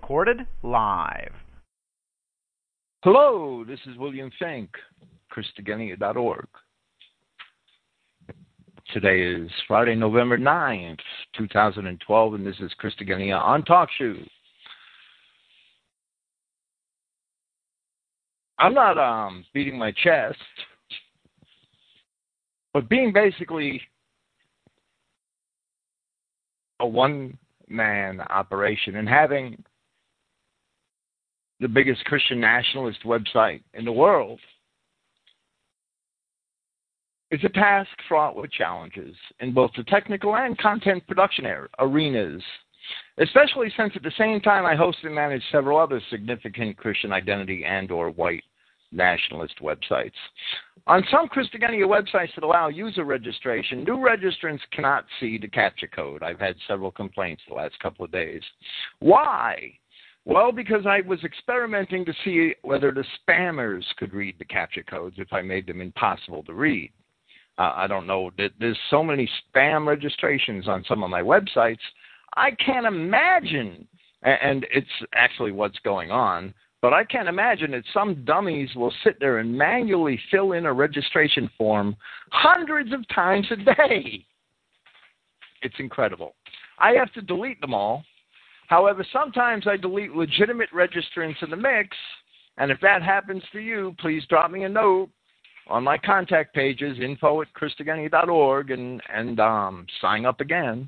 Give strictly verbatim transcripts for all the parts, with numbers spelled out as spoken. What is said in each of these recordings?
recorded live. Hello, this is William Finck, Christogenea dot org. Today is Friday, November ninth, two thousand twelve, and this is Christogenea on TalkShoe. I'm not um, beating my chest, but being basically a one-man operation and having the biggest Christian nationalist website in the world is a task fraught with challenges in both the technical and content production arenas, especially since at the same time I host and manage several other significant Christian identity and or white nationalist websites. On some Christogenea websites that allow user registration, new registrants cannot see the CAPTCHA code. I've had several complaints the last couple of days. Why? Well, because I was experimenting to see whether the spammers could read the CAPTCHA codes if I made them impossible to read. Uh, I don't know. There's so many spam registrations on some of my websites, I can't imagine, and it's actually what's going on, but I can't imagine that some dummies will sit there and manually fill in a registration form hundreds of times a day. It's incredible. I have to delete them all. However, sometimes I delete legitimate registrants in the mix, and if that happens to you, please drop me a note on my contact pages, info at Christogenea dot org, and, and um, sign up again.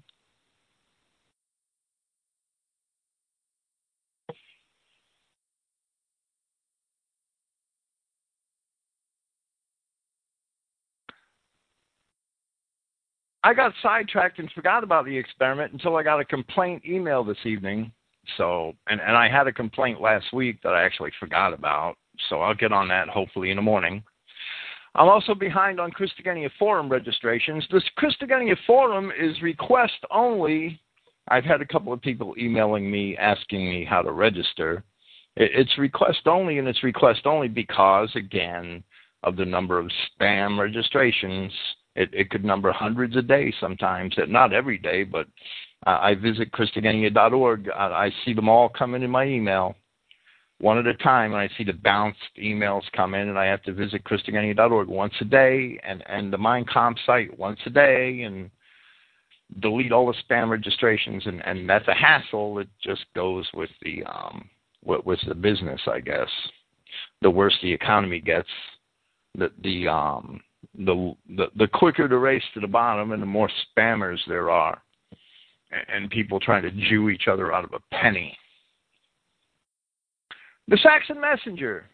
I got sidetracked and forgot about the experiment until I got a complaint email this evening. So, and, and I had a complaint last week that I actually forgot about. So I'll get on that hopefully in the morning. I'm also behind on Christogenea Forum registrations. This Christogenea Forum is request only. I've had a couple of people emailing me asking me how to register. It's request only, and it's request only because, again, of the number of spam registrations. It, it could number hundreds a day sometimes, not every day, but uh, I visit Christogenea dot org. I, I see them all coming in my email one at a time, and I see the bounced emails come in, and I have to visit Christogenea dot org once a day, and, and the MindComp site once a day, and delete all the spam registrations, and, and that's a hassle. It just goes with the um, with, with the business, I guess. The worse the economy gets, the the um, The, the the quicker the race to the bottom and the more spammers there are, and, and people trying to Jew each other out of a penny. The Saxon Messenger.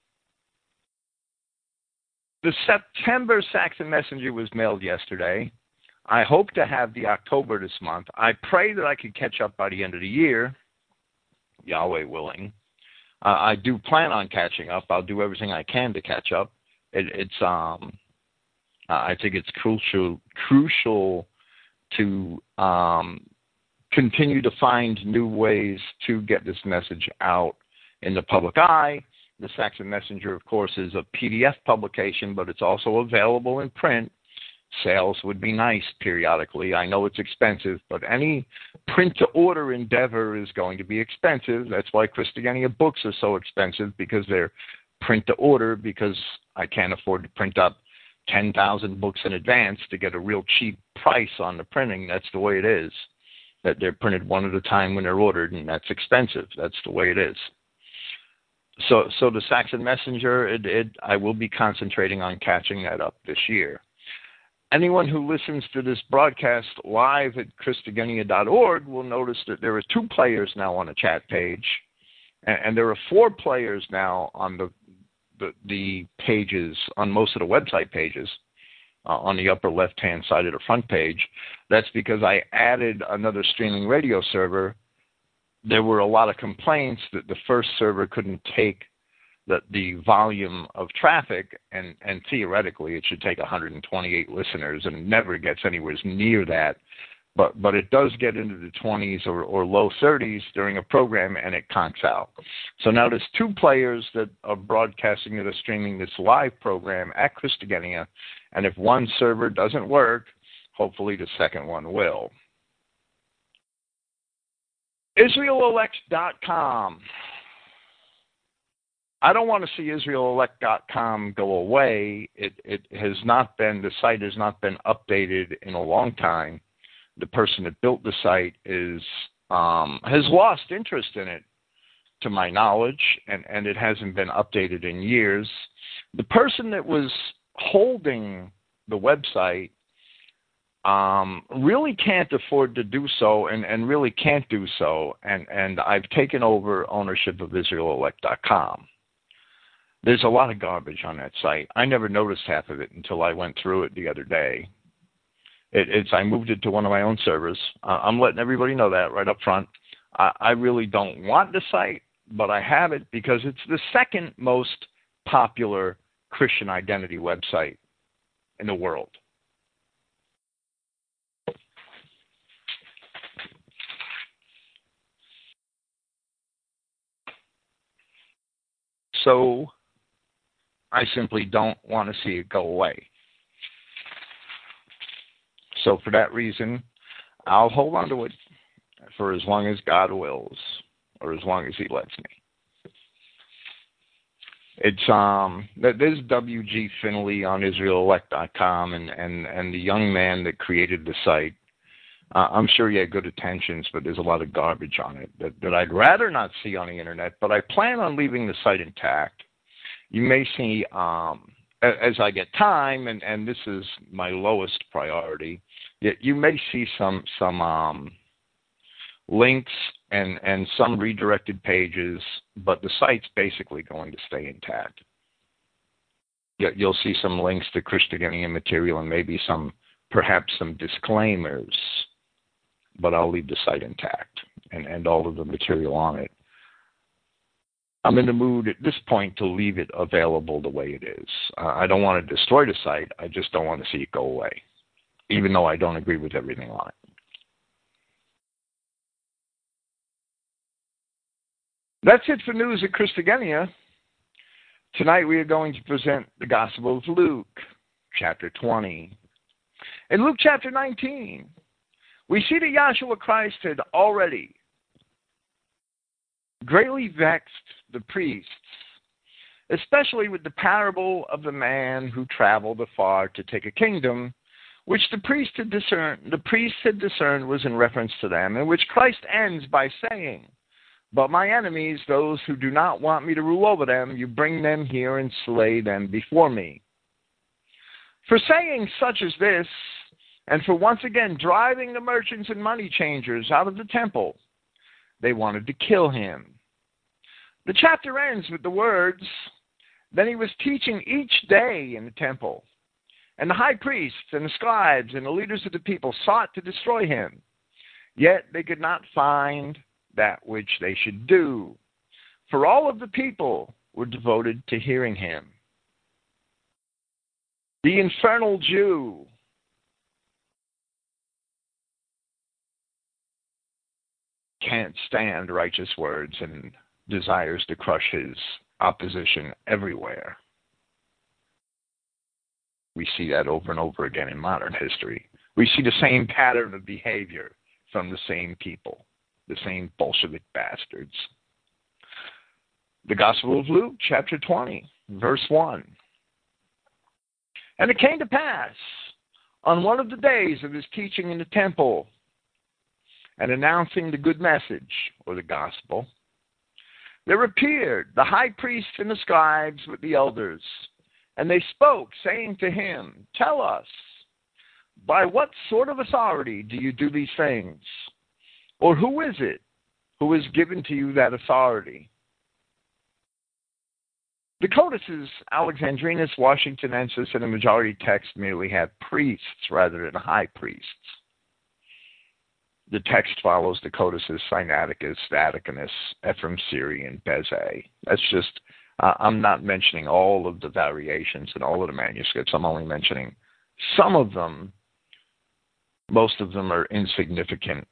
The September Saxon Messenger was mailed yesterday. I hope to have the October this month. I pray that I could catch up by the end of the year, Yahweh willing. Uh, I do plan on catching up. I'll do everything I can to catch up. It, it's um. Uh, I think it's crucial crucial to um, continue to find new ways to get this message out in the public eye. The Saxon Messenger, of course, is a P D F publication, but it's also available in print. Sales would be nice periodically. I know it's expensive, but any print-to-order endeavor is going to be expensive. That's why Christogenea books are so expensive, because they're print-to-order, because I can't afford to print up ten thousand books in advance to get a real cheap price on the printing. That's the way it is. That they're printed one at a time when they're ordered, and that's expensive. That's the way it is. So so the Saxon Messenger, it, it, I will be concentrating on catching that up this year. Anyone who listens to this broadcast live at Christogenea dot org will notice that there are two players now on the chat page, and, and there are four players now on the The, the pages, on most of the website pages, uh, on the upper left-hand side of the front page. That's because I added another streaming radio server. There were a lot of complaints that the first server couldn't take the, the volume of traffic, and, and theoretically it should take one hundred twenty-eight listeners, and it never gets anywhere near that. But but it does get into the twenties or, or low thirties during a program, and it conks out. So now there's two players that are broadcasting that are streaming this live program at Christogenea, and if one server doesn't work, hopefully the second one will. Israel Elect dot com. I don't want to see Israel Elect dot com go away. It it has not been, the site has not been updated in a long time. The person that built the site is um, has lost interest in it, to my knowledge, and, and it hasn't been updated in years. The person that was holding the website um, really can't afford to do so, and, and really can't do so, and, and I've taken over ownership of Israel Elect dot com. There's a lot of garbage on that site. I never noticed half of it until I went through it the other day. It, it's I moved it to one of my own servers. Uh, I'm letting everybody know that right up front. I, I really don't want the site, but I have it because it's the second most popular Christian identity website in the world. So I simply don't want to see it go away. So for that reason, I'll hold on to it for as long as God wills, or as long as He lets me. It's um, there's W G Finley on Israel Elect dot com, and, and, and the young man that created the site. Uh, I'm sure he had good intentions, but there's a lot of garbage on it that, that I'd rather not see on the internet. But I plan on leaving the site intact. You may see, um, as I get time, and, and this is my lowest priority, you may see some some um, links and, and some redirected pages, but the site's basically going to stay intact. You'll see some links to Christogenea material and maybe some, perhaps some disclaimers, but I'll leave the site intact and, and all of the material on it. I'm in the mood at this point to leave it available the way it is. Uh, I don't want to destroy the site. I just don't want to see it go away, even though I don't agree with everything on it. That's it for news at Christogenea. Tonight we are going to present the Gospel of Luke, chapter twenty. In Luke chapter nineteen, we see that Yahshua Christ had already greatly vexed the priests, especially with the parable of the man who traveled afar to take a kingdom, which the priest had discerned, the priests had discerned was in reference to them, and which Christ ends by saying, "But my enemies, those who do not want me to rule over them, you bring them here and slay them before me." For saying such as this, and for once again driving the merchants and money changers out of the temple, they wanted to kill him. The chapter ends with the words, "Then he was teaching each day in the temple, and the high priests and the scribes and the leaders of the people sought to destroy him. Yet they could not find that which they should do, for all of the people were devoted to hearing him." The infernal Jew can't stand righteous words and desires to crush his opposition everywhere. We see that over and over again in modern history. We see the same pattern of behavior from the same people, the same Bolshevik bastards. The Gospel of Luke, chapter twenty, verse one. "And it came to pass, on one of the days of his teaching in the temple, and announcing the good message," or the gospel, "there appeared the high priests and the scribes with the elders, and they spoke, saying to him, 'Tell us, by what sort of authority do you do these things? Or who is it who has given to you that authority?'" The codices Alexandrinus, Washingtonensis, and the majority text merely have priests rather than high priests. The text follows the codices Sinaiticus, Vaticanus, Ephraim Syri, and Beze. That's just, uh, I'm not mentioning all of the variations in all of the manuscripts. I'm only mentioning some of them. Most of them are insignificant.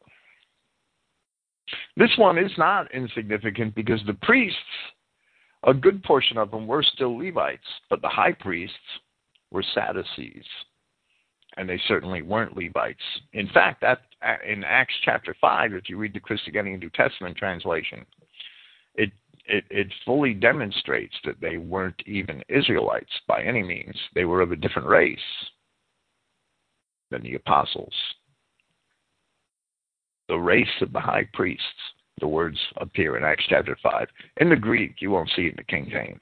This one is not insignificant because the priests, a good portion of them were still Levites, but the high priests were Sadducees. and they certainly weren't Levites. In fact, that in Acts chapter five, if you read the Christogenea New Testament translation, it, it it fully demonstrates that they weren't even Israelites by any means. They were of a different race than the apostles. The race of the high priests. The words appear in Acts chapter five. In the Greek, you won't see it in the King James.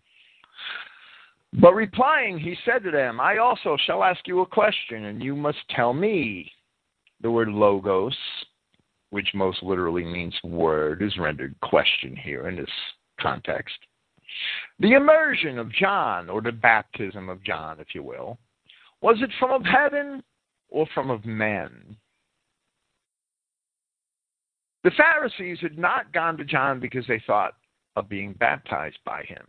But replying, he said to them, I also shall ask you a question, and you must tell me. The word logos, which most literally means word, is rendered question here in this context. The immersion of John, or the baptism of John, if you will, was it from of heaven or from of men? The Pharisees had not gone to John because they thought of being baptized by him.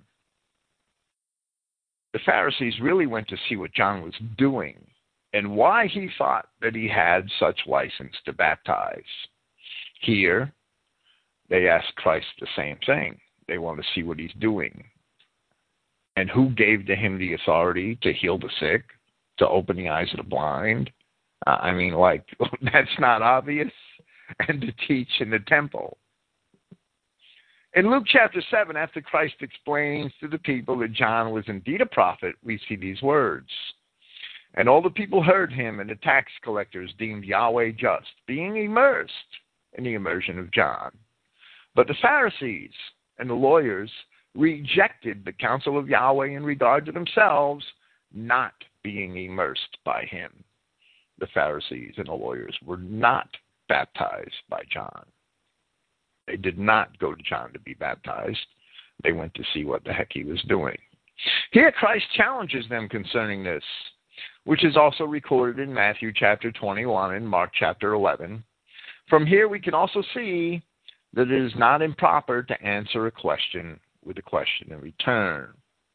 The Pharisees really went to see what John was doing and why he thought that he had such license to baptize. Here, they ask Christ the same thing. They want to see what he's doing. And who gave to him the authority to heal the sick, to open the eyes of the blind? Uh, I mean, like, that's not obvious. And to teach in the temple. In Luke chapter seven, after Christ explains to the people that John was indeed a prophet, we see these words. And all the people heard him, and the tax collectors deemed Yahweh just, being immersed in the immersion of John. But the Pharisees and the lawyers rejected the counsel of Yahweh in regard to themselves, not being immersed by him. The Pharisees and the lawyers were not baptized by John. They did not go to John to be baptized. They went to see what the heck he was doing. Here Christ challenges them concerning this, which is also recorded in Matthew chapter twenty-one and Mark chapter eleven. From here we can also see that it is not improper to answer a question with a question in return.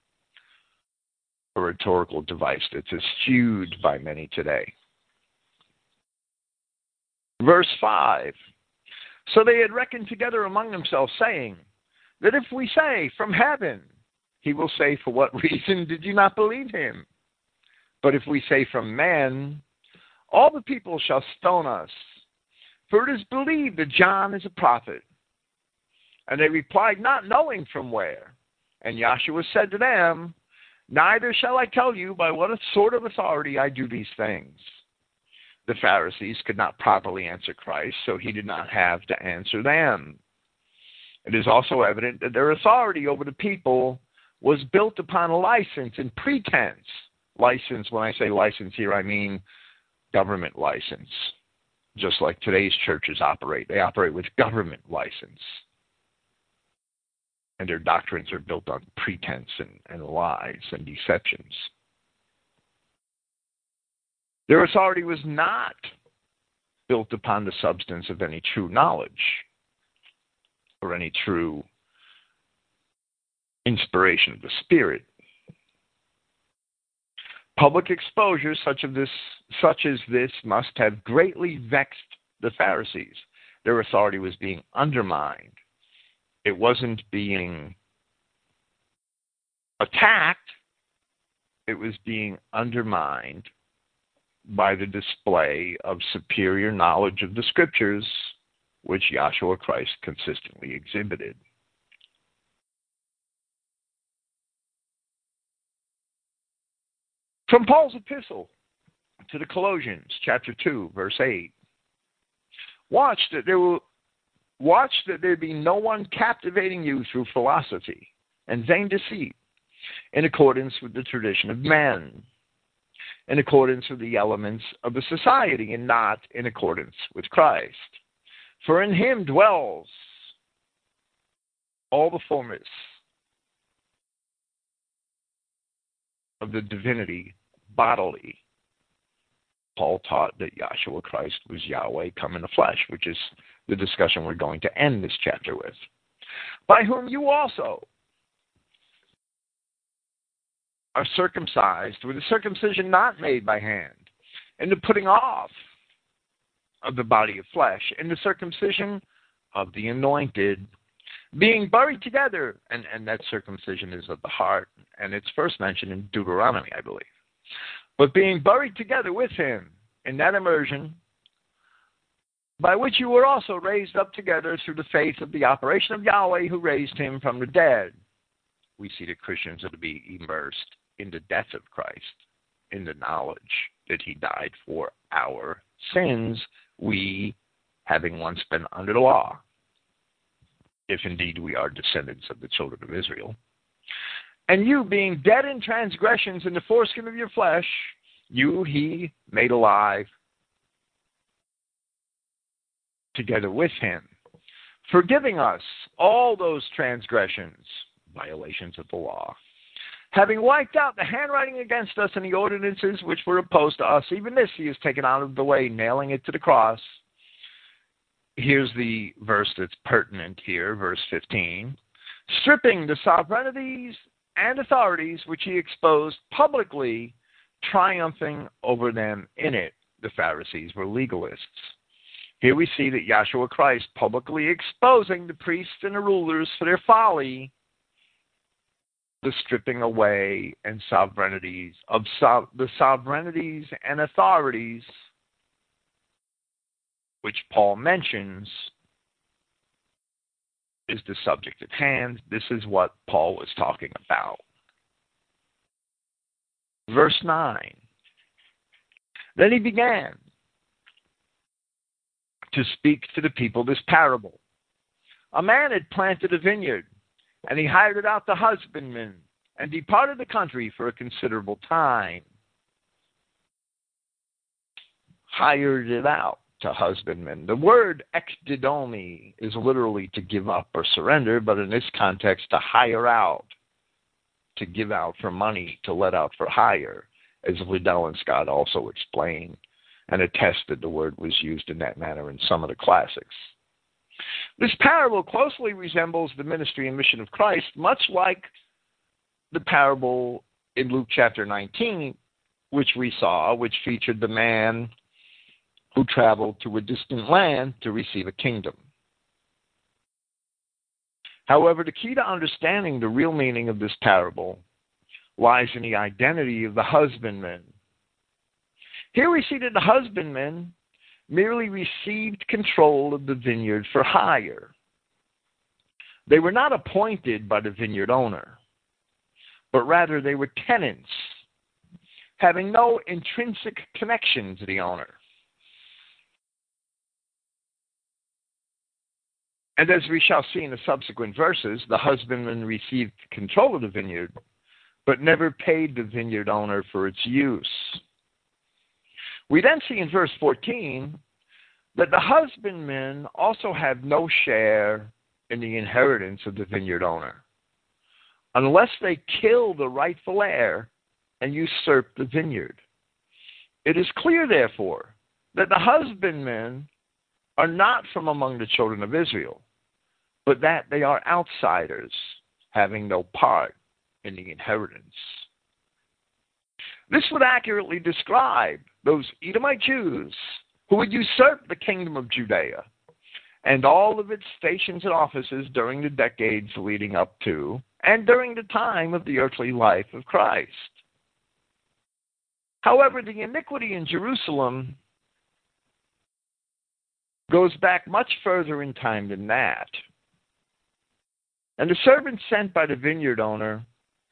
A rhetorical device that's eschewed by many today. Verse five, so they had reckoned together among themselves, saying, that if we say, from heaven, he will say, for what reason did you not believe him? But if we say, from men, all the people shall stone us, for it is believed that John is a prophet. And they replied, not knowing from where. And Yahshua said to them, neither shall I tell you by what sort of authority I do these things. The Pharisees could not properly answer Christ, so he did not have to answer them. It is also evident that their authority over the people was built upon a license and pretense. License, when I say license here, I mean government license. Just like today's churches operate. They operate with government license. And their doctrines are built on pretense and, and lies and deceptions. Their authority was not built upon the substance of any true knowledge or any true inspiration of the Spirit. Public exposure such of this, such as this must have greatly vexed the Pharisees. Their authority was being undermined. It wasn't being attacked. It was being undermined by the display of superior knowledge of the Scriptures, which Yahshua Christ consistently exhibited. From Paul's epistle to the Colossians, chapter two, verse eight. Watch that there will watch that there be no one captivating you through philosophy and vain deceit, in accordance with the tradition of men, in accordance with the elements of the society, and not in accordance with Christ. For in him dwells all the fullness of the divinity bodily. Paul taught that Yahshua Christ was Yahweh come in the flesh, which is the discussion we're going to end this chapter with. By whom you also are circumcised with a circumcision not made by hand, and the putting off of the body of flesh, and the circumcision of the anointed, being buried together, and, and that circumcision is of the heart, and it's first mentioned in Deuteronomy, I believe, but being buried together with him in that immersion, by which you were also raised up together through the faith of the operation of Yahweh who raised him from the dead. We see that Christians are to be immersed in the death of Christ, in the knowledge that he died for our sins, we having once been under the law, if indeed we are descendants of the children of Israel. And you, being dead in transgressions in the foreskin of your flesh, you he made alive together with him, forgiving us all those transgressions, violations of the law, having wiped out the handwriting against us and the ordinances which were opposed to us. Even this he has taken out of the way, nailing it to the cross. Here's the verse that's pertinent here, verse fifteen. Stripping the sovereignties and authorities which he exposed publicly, triumphing over them in it. The Pharisees were legalists. Here we see that Yahshua Christ publicly exposing the priests and the rulers for their folly, the stripping away and sovereignties of so- the sovereignties and authorities which Paul mentions is the subject at hand. This is what Paul was talking about. Verse nine. Then he began to speak to the people this parable. A man had planted a vineyard, and he hired it out to husbandmen, and departed the country for a considerable time. Hired it out to husbandmen. The word ekdidomi is literally to give up or surrender, but in this context, to hire out, to give out for money, to let out for hire, as Liddell and Scott also explained and attested the word was used in that manner in some of the classics. This parable closely resembles the ministry and mission of Christ, much like the parable in Luke chapter nineteen, which we saw, which featured the man who traveled to a distant land to receive a kingdom. However, the key to understanding the real meaning of this parable lies in the identity of the husbandman. Here we see that the husbandman merely received control of the vineyard for hire. They were not appointed by the vineyard owner, but rather they were tenants, having no intrinsic connection to the owner. And as we shall see in the subsequent verses, the husbandman received control of the vineyard, but never paid the vineyard owner for its use. We then see in verse fourteen that the husbandmen also have no share in the inheritance of the vineyard owner, unless they kill the rightful heir and usurp the vineyard. It is clear, therefore, that the husbandmen are not from among the children of Israel, but that they are outsiders, having no part in the inheritance. This would accurately describe those Edomite Jews who would usurp the kingdom of Judea and all of its stations and offices during the decades leading up to and during the time of the earthly life of Christ. However, the iniquity in Jerusalem goes back much further in time than that. And the servants sent by the vineyard owner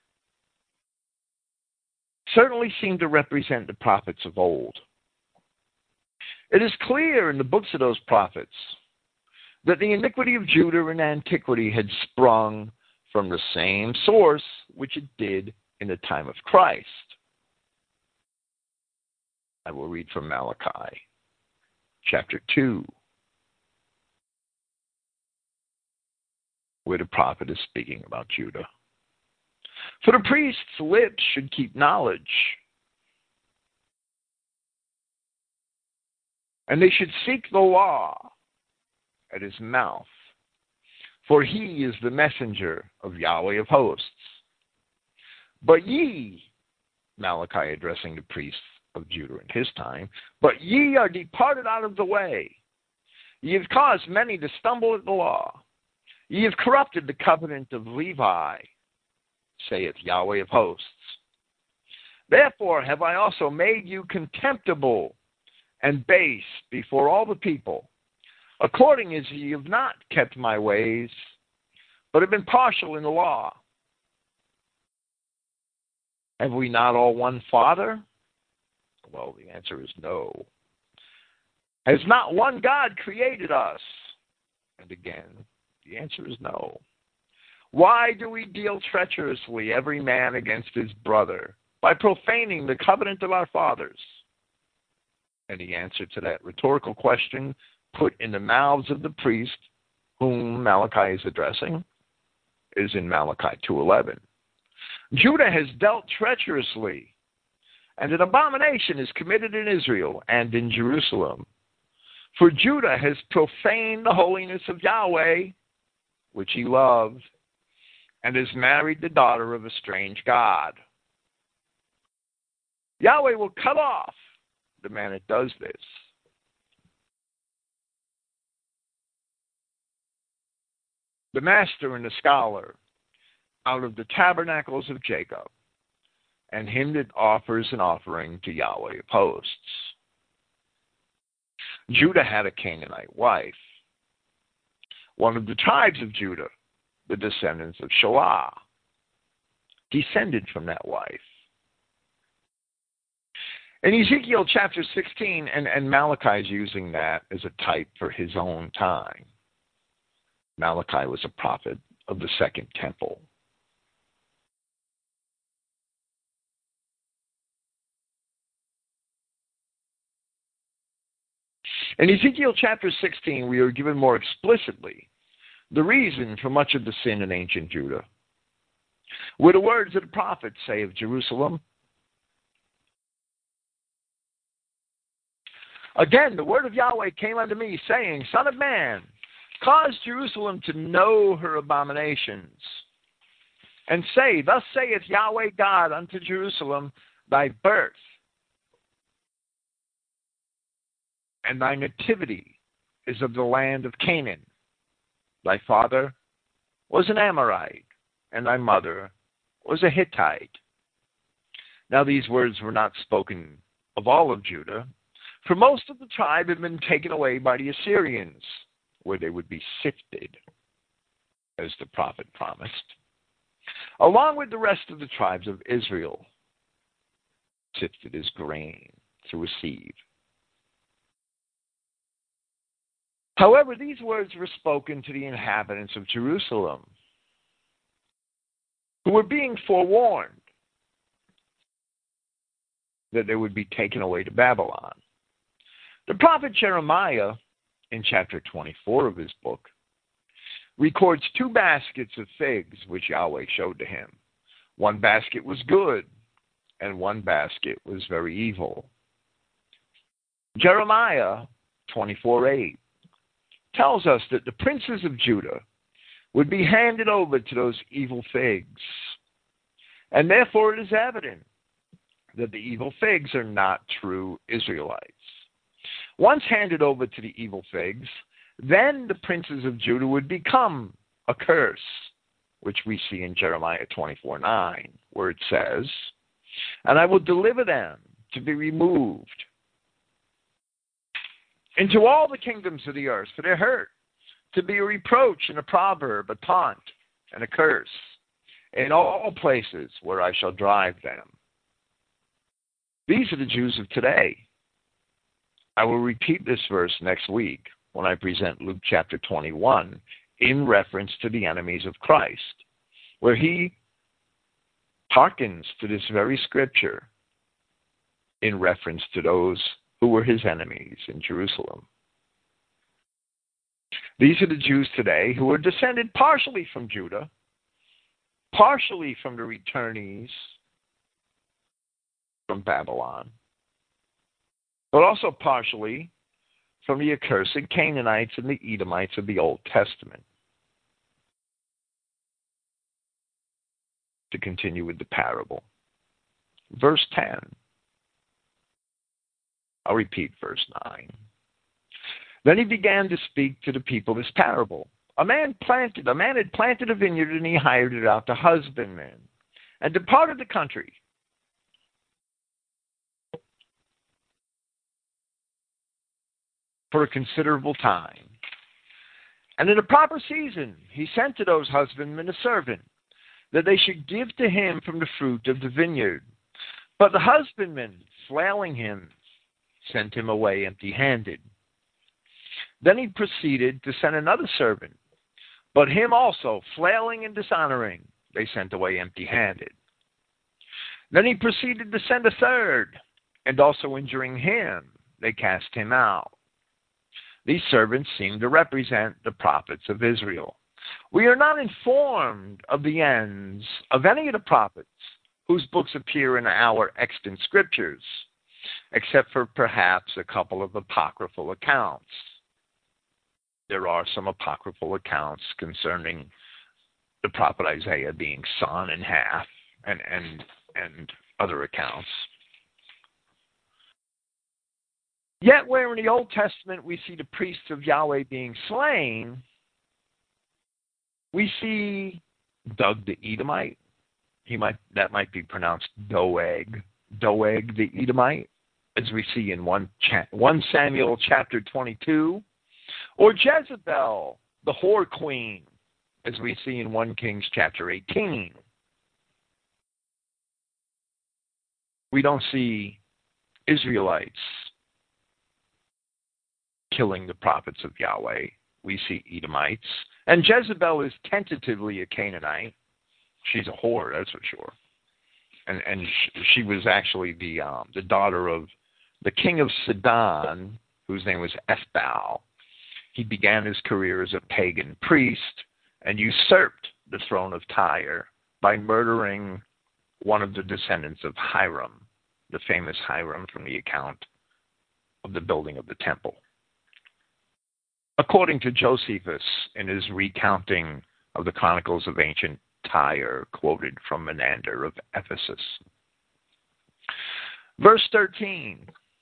certainly seem to represent the prophets of old. It is clear in the books of those prophets that the iniquity of Judah in antiquity had sprung from the same source which it did in the time of Christ. I will read from Malachi, chapter two, where the prophet is speaking about Judah. For the priest's lips should keep knowledge, and they should seek the law at his mouth, for he is the messenger of Yahweh of hosts. But ye, Malachi addressing the priests of Judah in his time, but ye are departed out of the way. Ye have caused many to stumble at the law. Ye have corrupted the covenant of Levi, saith Yahweh of hosts. Therefore have I also made you contemptible and base before all the people, according as ye have not kept my ways, but have been partial in the law. Have we not all one Father? Well, the answer is no. Has not one God created us? And again, the answer is no. Why do we deal treacherously, every man against his brother, by profaning the covenant of our fathers? And the answer to that rhetorical question, put in the mouths of the priest whom Malachi is addressing, is in Malachi two eleven. Judah has dealt treacherously, and an abomination is committed in Israel and in Jerusalem. For Judah has profaned the holiness of Yahweh, which he loved, and has married the daughter of a strange god. Yahweh will cut off the man that does this. The master and the scholar out of the tabernacles of Jacob, and him that offers an offering to Yahweh of hosts. Judah had a Canaanite wife, one of the tribes of Judah, the descendants of Shelah, descended from that wife. In Ezekiel chapter sixteen, and, and Malachi is using that as a type for his own time. Malachi was a prophet of the second temple. In Ezekiel chapter sixteen, we are given more explicitly the reason for much of the sin in ancient Judah. With the words that the prophets say of Jerusalem, again, the word of Yahweh came unto me, saying, Son of man, cause Jerusalem to know her abominations, and say, Thus saith Yahweh God unto Jerusalem, thy birth and thy nativity is of the land of Canaan. Thy father was an Amorite, and thy mother was a Hittite. Now these words were not spoken of all of Judah, for most of the tribe had been taken away by the Assyrians, where they would be sifted, as the prophet promised, along with the rest of the tribes of Israel, sifted as grain through a sieve. However, these words were spoken to the inhabitants of Jerusalem, who were being forewarned that they would be taken away to Babylon. The prophet Jeremiah, in chapter twenty-four of his book, records two baskets of figs which Yahweh showed to him. One basket was good, and one basket was very evil. Jeremiah twenty-four eight tells us that the princes of Judah would be handed over to those evil figs. And therefore it is evident that the evil figs are not true Israelites. Once handed over to the evil figs, then the princes of Judah would become a curse, which we see in Jeremiah twenty-four nine, where it says, And I will deliver them to be removed into all the kingdoms of the earth for their hurt, to be a reproach and a proverb, a taunt and a curse, in all places where I shall drive them. These are the Jews of today. I will repeat this verse next week when I present Luke chapter twenty-one in reference to the enemies of Christ, where he hearkens to this very scripture in reference to those who were his enemies in Jerusalem. These are the Jews today who are descended partially from Judah, partially from the returnees from Babylon, but also partially from the accursed Canaanites and the Edomites of the Old Testament. To continue with the parable. Verse ten. I'll repeat verse nine. Then he began to speak to the people this parable. A man planted, a man had planted a vineyard, and he hired it out to husbandmen, and departed the country. for a considerable time. And in a proper season he sent to those husbandmen a servant, that they should give to him from the fruit of the vineyard. But the husbandmen, flailing him, sent him away empty-handed. Then he proceeded to send another servant, but him also, flailing and dishonoring, they sent away empty-handed. Then he proceeded to send a third, and also injuring him, they cast him out. These servants seem to represent the prophets of Israel. We are not informed of the ends of any of the prophets whose books appear in our extant scriptures, except for perhaps a couple of apocryphal accounts. There are some apocryphal accounts concerning the prophet Isaiah being sawn in half, and and and other accounts. Yet where in the Old Testament we see the priests of Yahweh being slain, we see Doeg the Edomite. He might that might be pronounced Doeg. Doeg the Edomite, as we see in one Samuel chapter twenty-two, or Jezebel, the whore queen, as we see in First Kings chapter eighteen. We don't see Israelites killing the prophets of Yahweh. We see Edomites. And Jezebel is tentatively a Canaanite. She's a whore, that's for sure. And and she was actually the um, the daughter of the king of Sidon, whose name was Ethbaal. He began his career as a pagan priest and usurped the throne of Tyre by murdering one of the descendants of Hiram, the famous Hiram from the account of the building of the temple. According to Josephus in his recounting of the Chronicles of Ancient Tyre, quoted from Menander of Ephesus. Verse thirteen.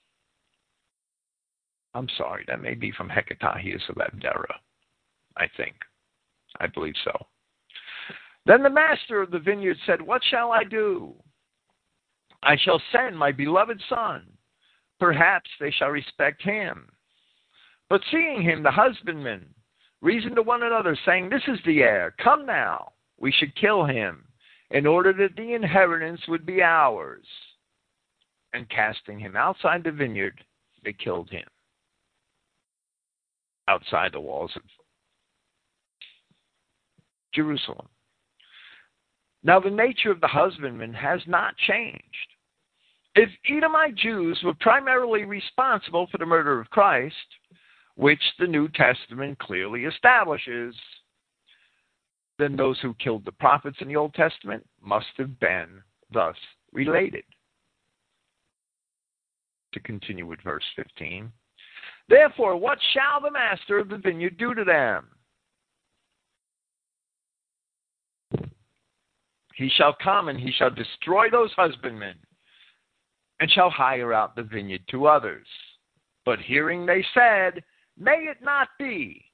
I'm sorry, that may be from Hecataeus of Abdera, I think. I believe so. Then the master of the vineyard said, "What shall I do? I shall send my beloved son. Perhaps they shall respect him." But seeing him, the husbandmen reasoned to one another, saying, "This is the heir. Come now, we should kill him, in order that the inheritance would be ours." And casting him outside the vineyard, they killed him outside the walls of Jerusalem. Now the nature of the husbandman has not changed. If Edomite Jews were primarily responsible for the murder of Christ, which the New Testament clearly establishes, then those who killed the prophets in the Old Testament must have been thus related. To continue with verse fifteen. Therefore, what shall the master of the vineyard do to them? He shall come and he shall destroy those husbandmen, and shall hire out the vineyard to others. But hearing they said, "May it not be."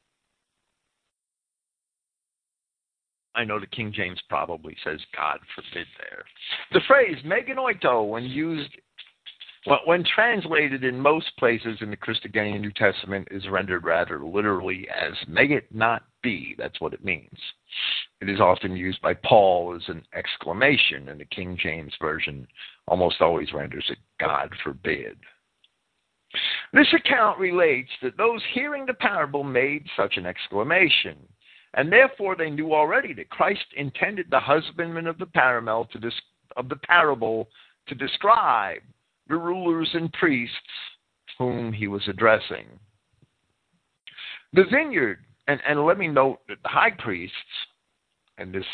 I know the King James probably says "God forbid" there. The phrase meganoito, when used, well, when translated in most places in the Christogenea New Testament, is rendered rather literally as "may it not be." That's what it means. It is often used by Paul as an exclamation, and the King James Version almost always renders it "God forbid." This account relates that those hearing the parable made such an exclamation, and therefore they knew already that Christ intended the husbandman of the parable to, dis- of the parable to describe the rulers and priests whom he was addressing. The vineyard, and, and let me note that the high priests, and this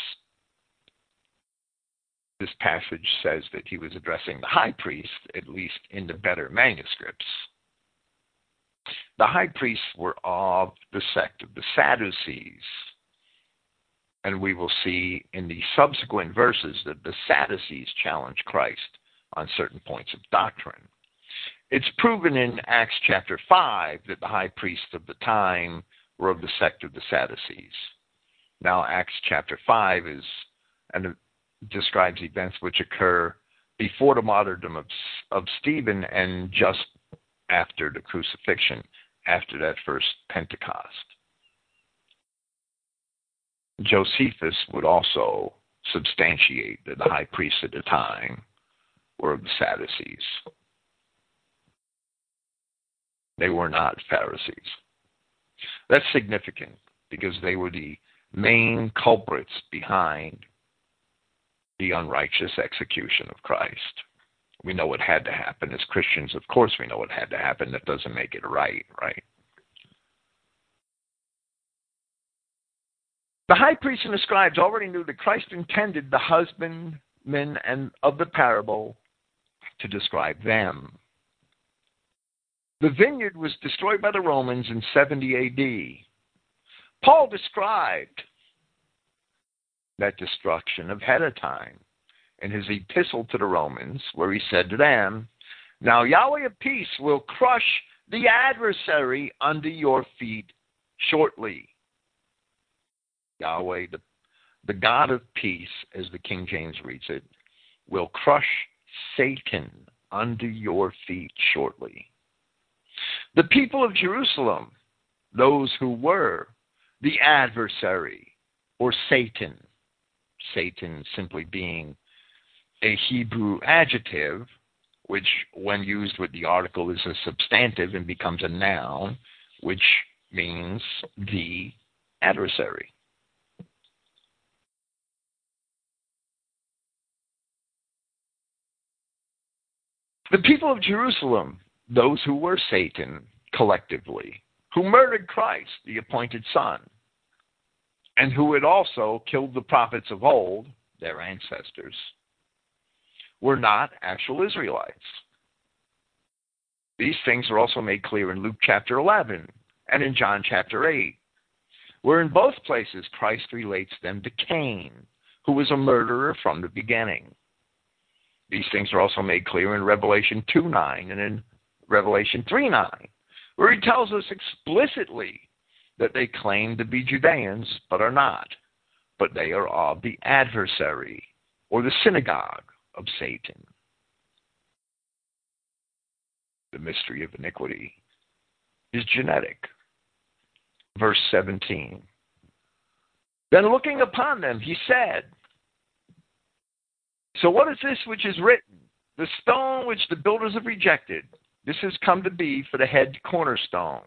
this passage says that he was addressing the high priest, at least in the better manuscripts. The high priests were of the sect of the Sadducees, and we will see in the subsequent verses that the Sadducees challenge Christ on certain points of doctrine. It's proven in Acts chapter five that the high priests of the time were of the sect of the Sadducees. Now, Acts chapter five is and it describes events which occur before the martyrdom of, of Stephen and just after the crucifixion, after that first Pentecost. Josephus would also substantiate that the high priests at the time were of the Sadducees. They were not Pharisees. That's significant because they were the main culprits behind the unrighteous execution of Christ. We know what had to happen. As Christians, of course, we know what had to happen. That doesn't make it right, right? The high priests and the scribes already knew that Christ intended the husbandmen and of the parable to describe them. The vineyard was destroyed by the Romans in seventy A D. Paul described that destruction ahead of time in his epistle to the Romans, where he said to them, "Now Yahweh of peace will crush the adversary under your feet shortly." Yahweh, the, the God of peace, as the King James reads it, will crush Satan under your feet shortly. The people of Jerusalem, those who were the adversary, or Satan, Satan simply being a Hebrew adjective, which when used with the article is a substantive and becomes a noun, which means the adversary. The people of Jerusalem, those who were Satan collectively, who murdered Christ, the appointed Son, and who had also killed the prophets of old, their ancestors, were not actual Israelites. These things are also made clear in Luke chapter eleven and in John chapter eight, where in both places Christ relates them to Cain, who was a murderer from the beginning. These things are also made clear in Revelation two nine and in Revelation three nine, where he tells us explicitly that they claim to be Judeans, but are not, but they are of the adversary, or the synagogue of Satan. The mystery of iniquity is genetic. Verse seventeen. Then looking upon them, he said, "So what is this which is written? The stone which the builders have rejected, this has come to be for the head cornerstone."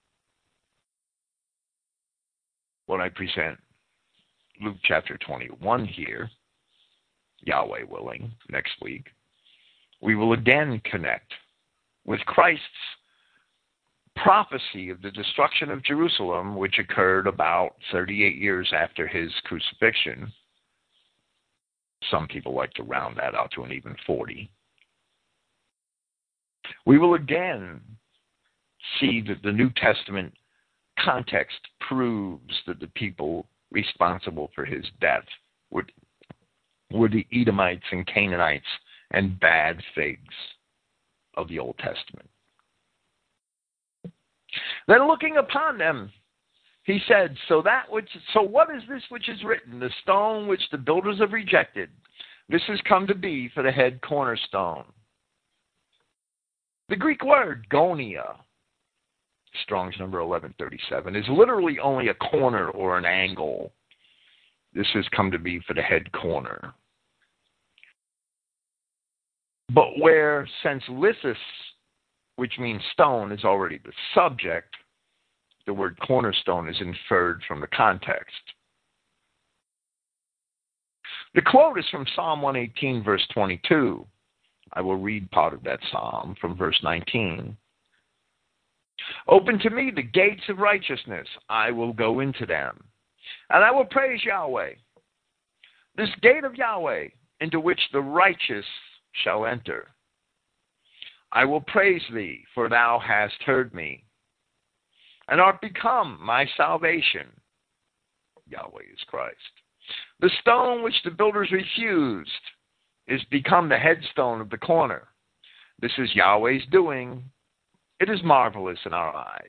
When I present Luke chapter twenty-one here, Yahweh willing, next week, we will again connect with Christ's prophecy of the destruction of Jerusalem, which occurred about thirty-eight years after his crucifixion. Some people like to round that out to an even forty. We will again see that the New Testament context proves that the people responsible for his death were, were the Edomites and Canaanites and bad figs of the Old Testament. Then looking upon them, he said, so that which, so what is this which is written? The stone which the builders have rejected, this has come to be for the head cornerstone. The Greek word gonia, Strong's number eleven thirty-seven, is literally only a corner or an angle. This has come to be for the head corner. But where, since lithos, which means stone, is already the subject, the word cornerstone is inferred from the context. The quote is from Psalm one eighteen, verse twenty-two. I will read part of that psalm from verse nineteen. Open to me the gates of righteousness. I will go into them, and I will praise Yahweh. This gate of Yahweh, into which the righteous shall enter. I will praise thee, for thou hast heard me, and art become my salvation. Yahweh is Christ. The stone which the builders refused is become the headstone of the corner. This is Yahweh's doing. It is marvelous in our eyes.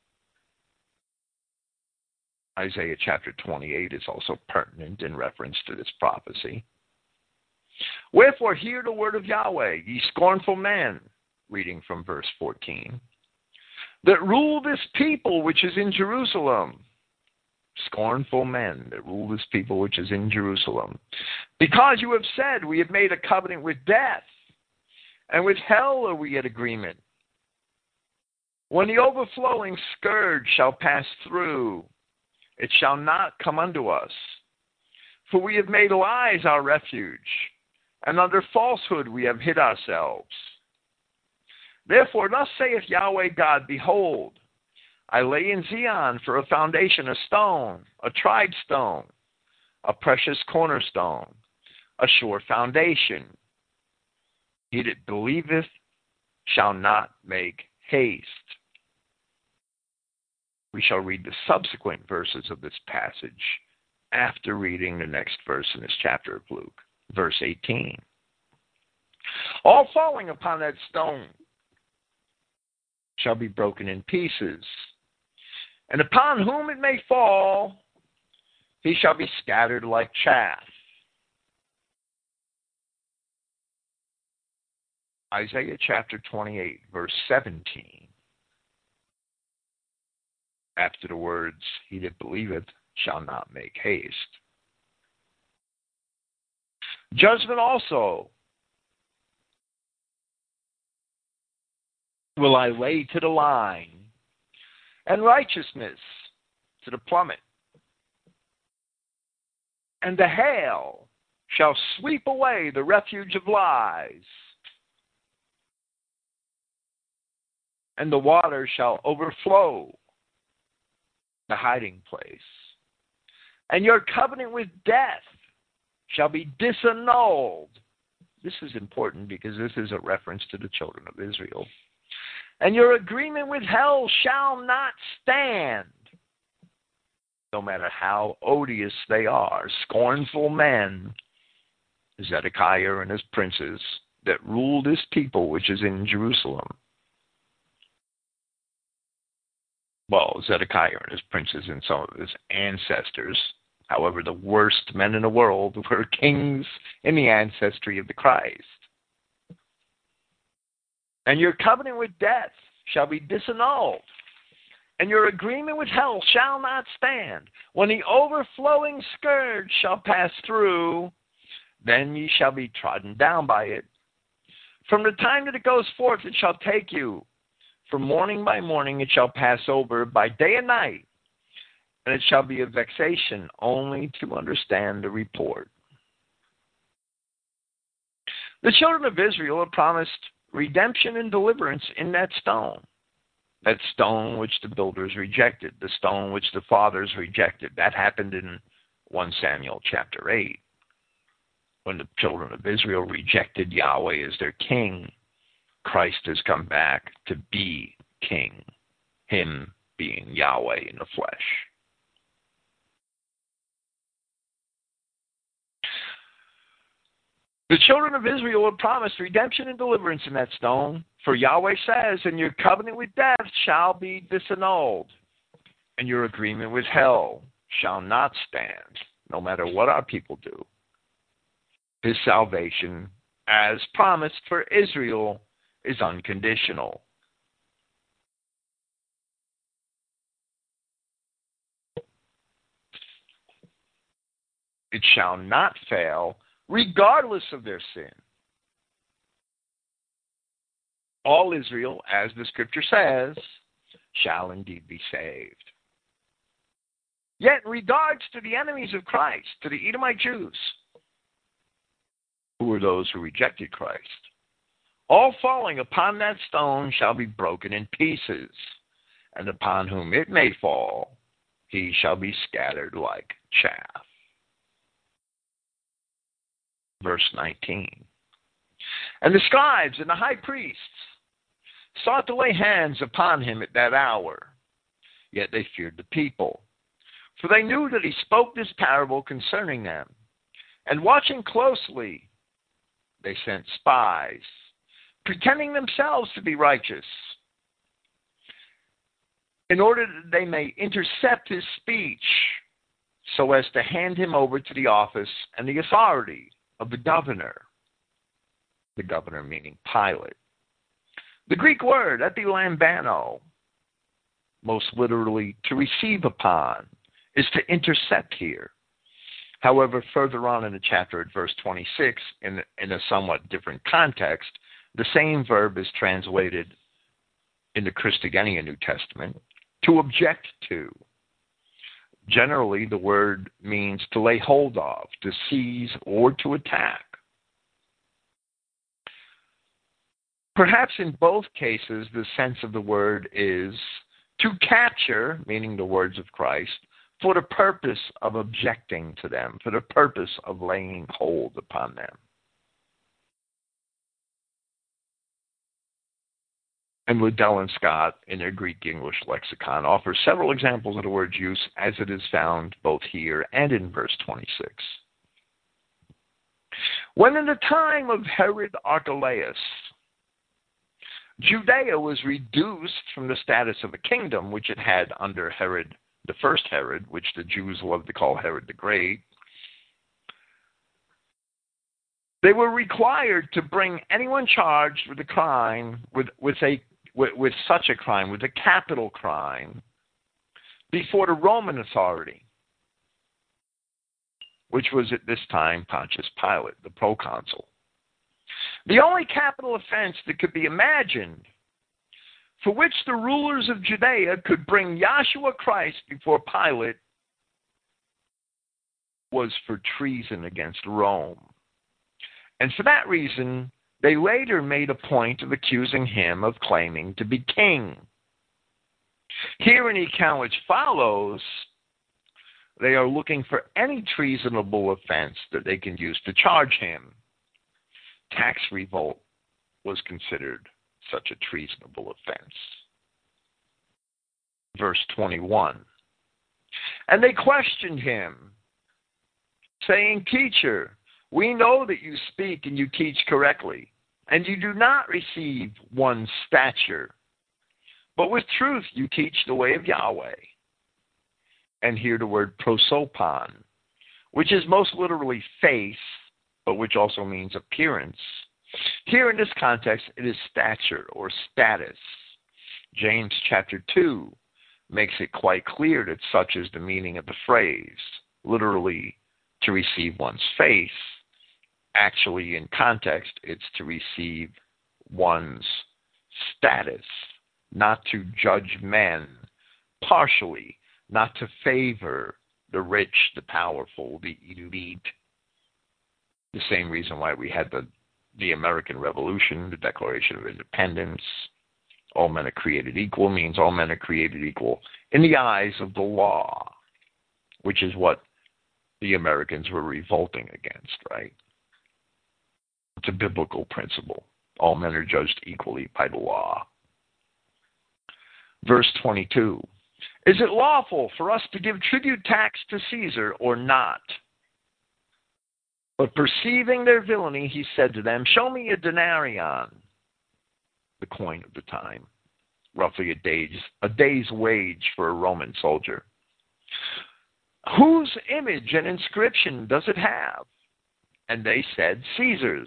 Isaiah chapter twenty-eight is also pertinent in reference to this prophecy. Wherefore hear the word of Yahweh, ye scornful men, reading from verse fourteen. that rule this people which is in Jerusalem. Scornful men that rule this people which is in Jerusalem. Because you have said, we have made a covenant with death, and with hell are we at agreement. When the overflowing scourge shall pass through, it shall not come unto us. For we have made lies our refuge, and under falsehood we have hid ourselves. Therefore thus saith Yahweh God, behold, I lay in Zion for a foundation, a stone, a tried stone, a precious cornerstone, a sure foundation. He that believeth shall not make haste. We shall read the subsequent verses of this passage after reading the next verse in this chapter of Luke, verse eighteen. All falling upon that stone shall be broken in pieces, and upon whom it may fall, he shall be scattered like chaff. Isaiah chapter twenty-eight, verse seventeen. After the words, he that believeth shall not make haste. Judgment also will I lay to the line, and righteousness to the plummet. And the hail shall sweep away the refuge of lies, and the water shall overflow the hiding place. And your covenant with death shall be disannulled. This is important because this is a reference to the children of Israel. And your agreement with hell shall not stand, no matter how odious they are. Scornful men, Zedekiah and his princes, that ruled his people which is in Jerusalem. Well, Zedekiah and his princes and some of his ancestors, however, the worst men in the world were kings in the ancestry of the Christ. And your covenant with death shall be disannulled, and your agreement with hell shall not stand. When the overflowing scourge shall pass through, then ye shall be trodden down by it. From the time that it goes forth, it shall take you. From morning by morning it shall pass over, by day and night, and it shall be a vexation only to understand the report. The children of Israel are promised redemption and deliverance in that stone. That stone which the builders rejected, the stone which the fathers rejected. That happened in First Samuel chapter eight, when the children of Israel rejected Yahweh as their king. Christ has come back to be king, him being Yahweh in the flesh. The children of Israel were promised redemption and deliverance in that stone, for Yahweh says, and your covenant with death shall be disannulled, and your agreement with hell shall not stand, no matter what our people do. His salvation, as promised for Israel, is unconditional. It shall not fail, regardless of their sin. All Israel, as the scripture says, shall indeed be saved. Yet in regards to the enemies of Christ, to the Edomite Jews, who were those who rejected Christ, all falling upon that stone shall be broken in pieces, and upon whom it may fall, he shall be scattered like chaff. Verse nineteen. And the scribes and the high priests sought to lay hands upon him at that hour, yet they feared the people, for they knew that he spoke this parable concerning them. And watching closely, they sent spies, pretending themselves to be righteous, in order that they may intercept his speech, so as to hand him over to the office and the authority of the governor. The governor meaning Pilate. The Greek word, epilambano, most literally to receive upon, is to intercept here. However, further on in the chapter at verse twenty-six, in, in a somewhat different context, the same verb is translated in the Christogenea New Testament, to object to. Generally, the word means to lay hold of, to seize, or to attack. Perhaps in both cases, the sense of the word is to capture, meaning the words of Christ, for the purpose of objecting to them, for the purpose of laying hold upon them. And Liddell and Scott, in their Greek-English lexicon, offer several examples of the word's use as it is found both here and in verse twenty-six. When in the time of Herod Archelaus, Judea was reduced from the status of a kingdom, which it had under Herod, the first Herod, which the Jews loved to call Herod the Great. They were required to bring anyone charged with a crime, with, with, a, with, with such a crime, with a capital crime, before the Roman authority, which was at this time Pontius Pilate, the proconsul. The only capital offense that could be imagined for which the rulers of Judea could bring Yahshua Christ before Pilate was for treason against Rome. And for that reason, they later made a point of accusing him of claiming to be king. Here in the account which follows, they are looking for any treasonable offense that they can use to charge him. Tax revolt was considered such a treasonable offense. Verse twenty-one. And they questioned him, saying, Teacher, we know that you speak and you teach correctly, and you do not receive one's stature, but with truth you teach the way of Yahweh. And here the word prosopon, which is most literally face, but which also means appearance. Here in this context, it is stature or status. James chapter two makes it quite clear that such is the meaning of the phrase, literally to receive one's face. Actually, in context, it's to receive one's status, not to judge men partially, not to favor the rich, the powerful, the elite. The same reason why we had the, the American Revolution, the Declaration of Independence. All men are created equal means all men are created equal in the eyes of the law, which is what the Americans were revolting against, right? It's a biblical principle. All men are judged equally by the law. Verse twenty-two. Is it lawful for us to give tribute tax to Caesar or not? But perceiving their villainy, he said to them, Show me a denarion, the coin of the time, roughly a day's, a day's wage for a Roman soldier. Whose image and inscription does it have? And they said, Caesar's.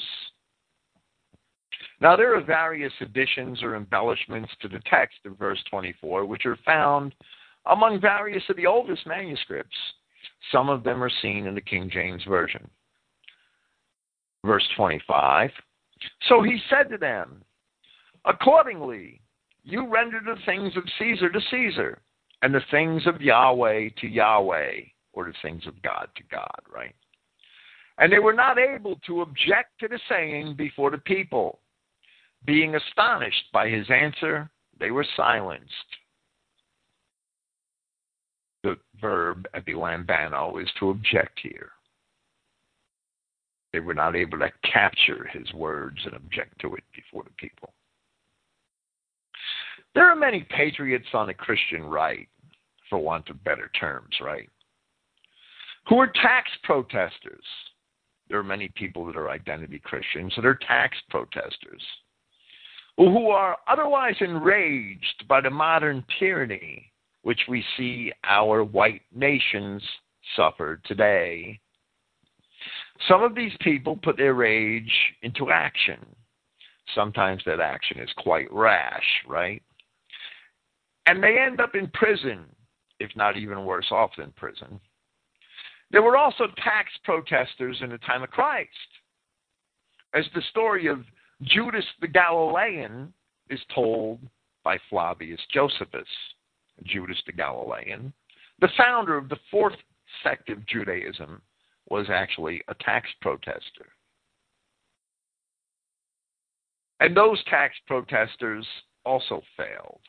Now there are various additions or embellishments to the text of verse twenty-four, which are found among various of the oldest manuscripts. Some of them are seen in the King James Version. Verse twenty-five, So he said to them, Accordingly, you render the things of Caesar to Caesar, and the things of Yahweh to Yahweh, or the things of God to God, right? And they were not able to object to the saying before the people. Being astonished by his answer, they were silenced. The verb epilambano is to object here. They were not able to capture his words and object to it before the people. There are many patriots on the Christian right, for want of better terms, right, who are tax protesters. There are many people that are identity Christians that are tax protesters, who are otherwise enraged by the modern tyranny which we see our white nations suffer today. Some of these people put their rage into action. Sometimes that action is quite rash, right? and they end up in prison, if not even worse off than prison. There were also tax protesters in the time of Christ, as the story of Judas the Galilean is told by Flavius Josephus. Judas the Galilean, the founder of the fourth sect of Judaism, was actually a tax protester. And those tax protesters also failed.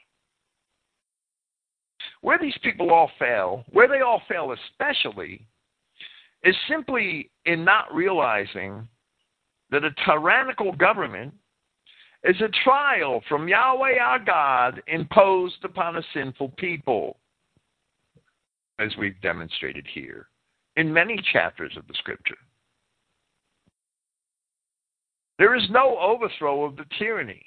Where these people all fail, where they all fail especially, is simply in not realizing that a tyrannical government is a trial from Yahweh our God imposed upon a sinful people, as we've demonstrated here in many chapters of the Scripture. There is no overthrow of the tyranny,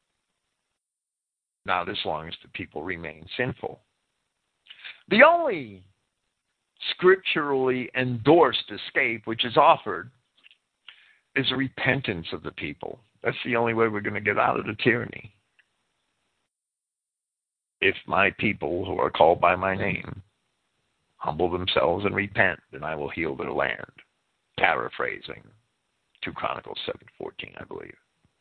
not as long as the people remain sinful. The only scripturally endorsed escape which is offered is a repentance of the people. That's the only way we're going to get out of the tyranny. If my people who are called by my name humble themselves and repent, then I will heal their land. Paraphrasing Second Chronicles seven fourteen, I believe.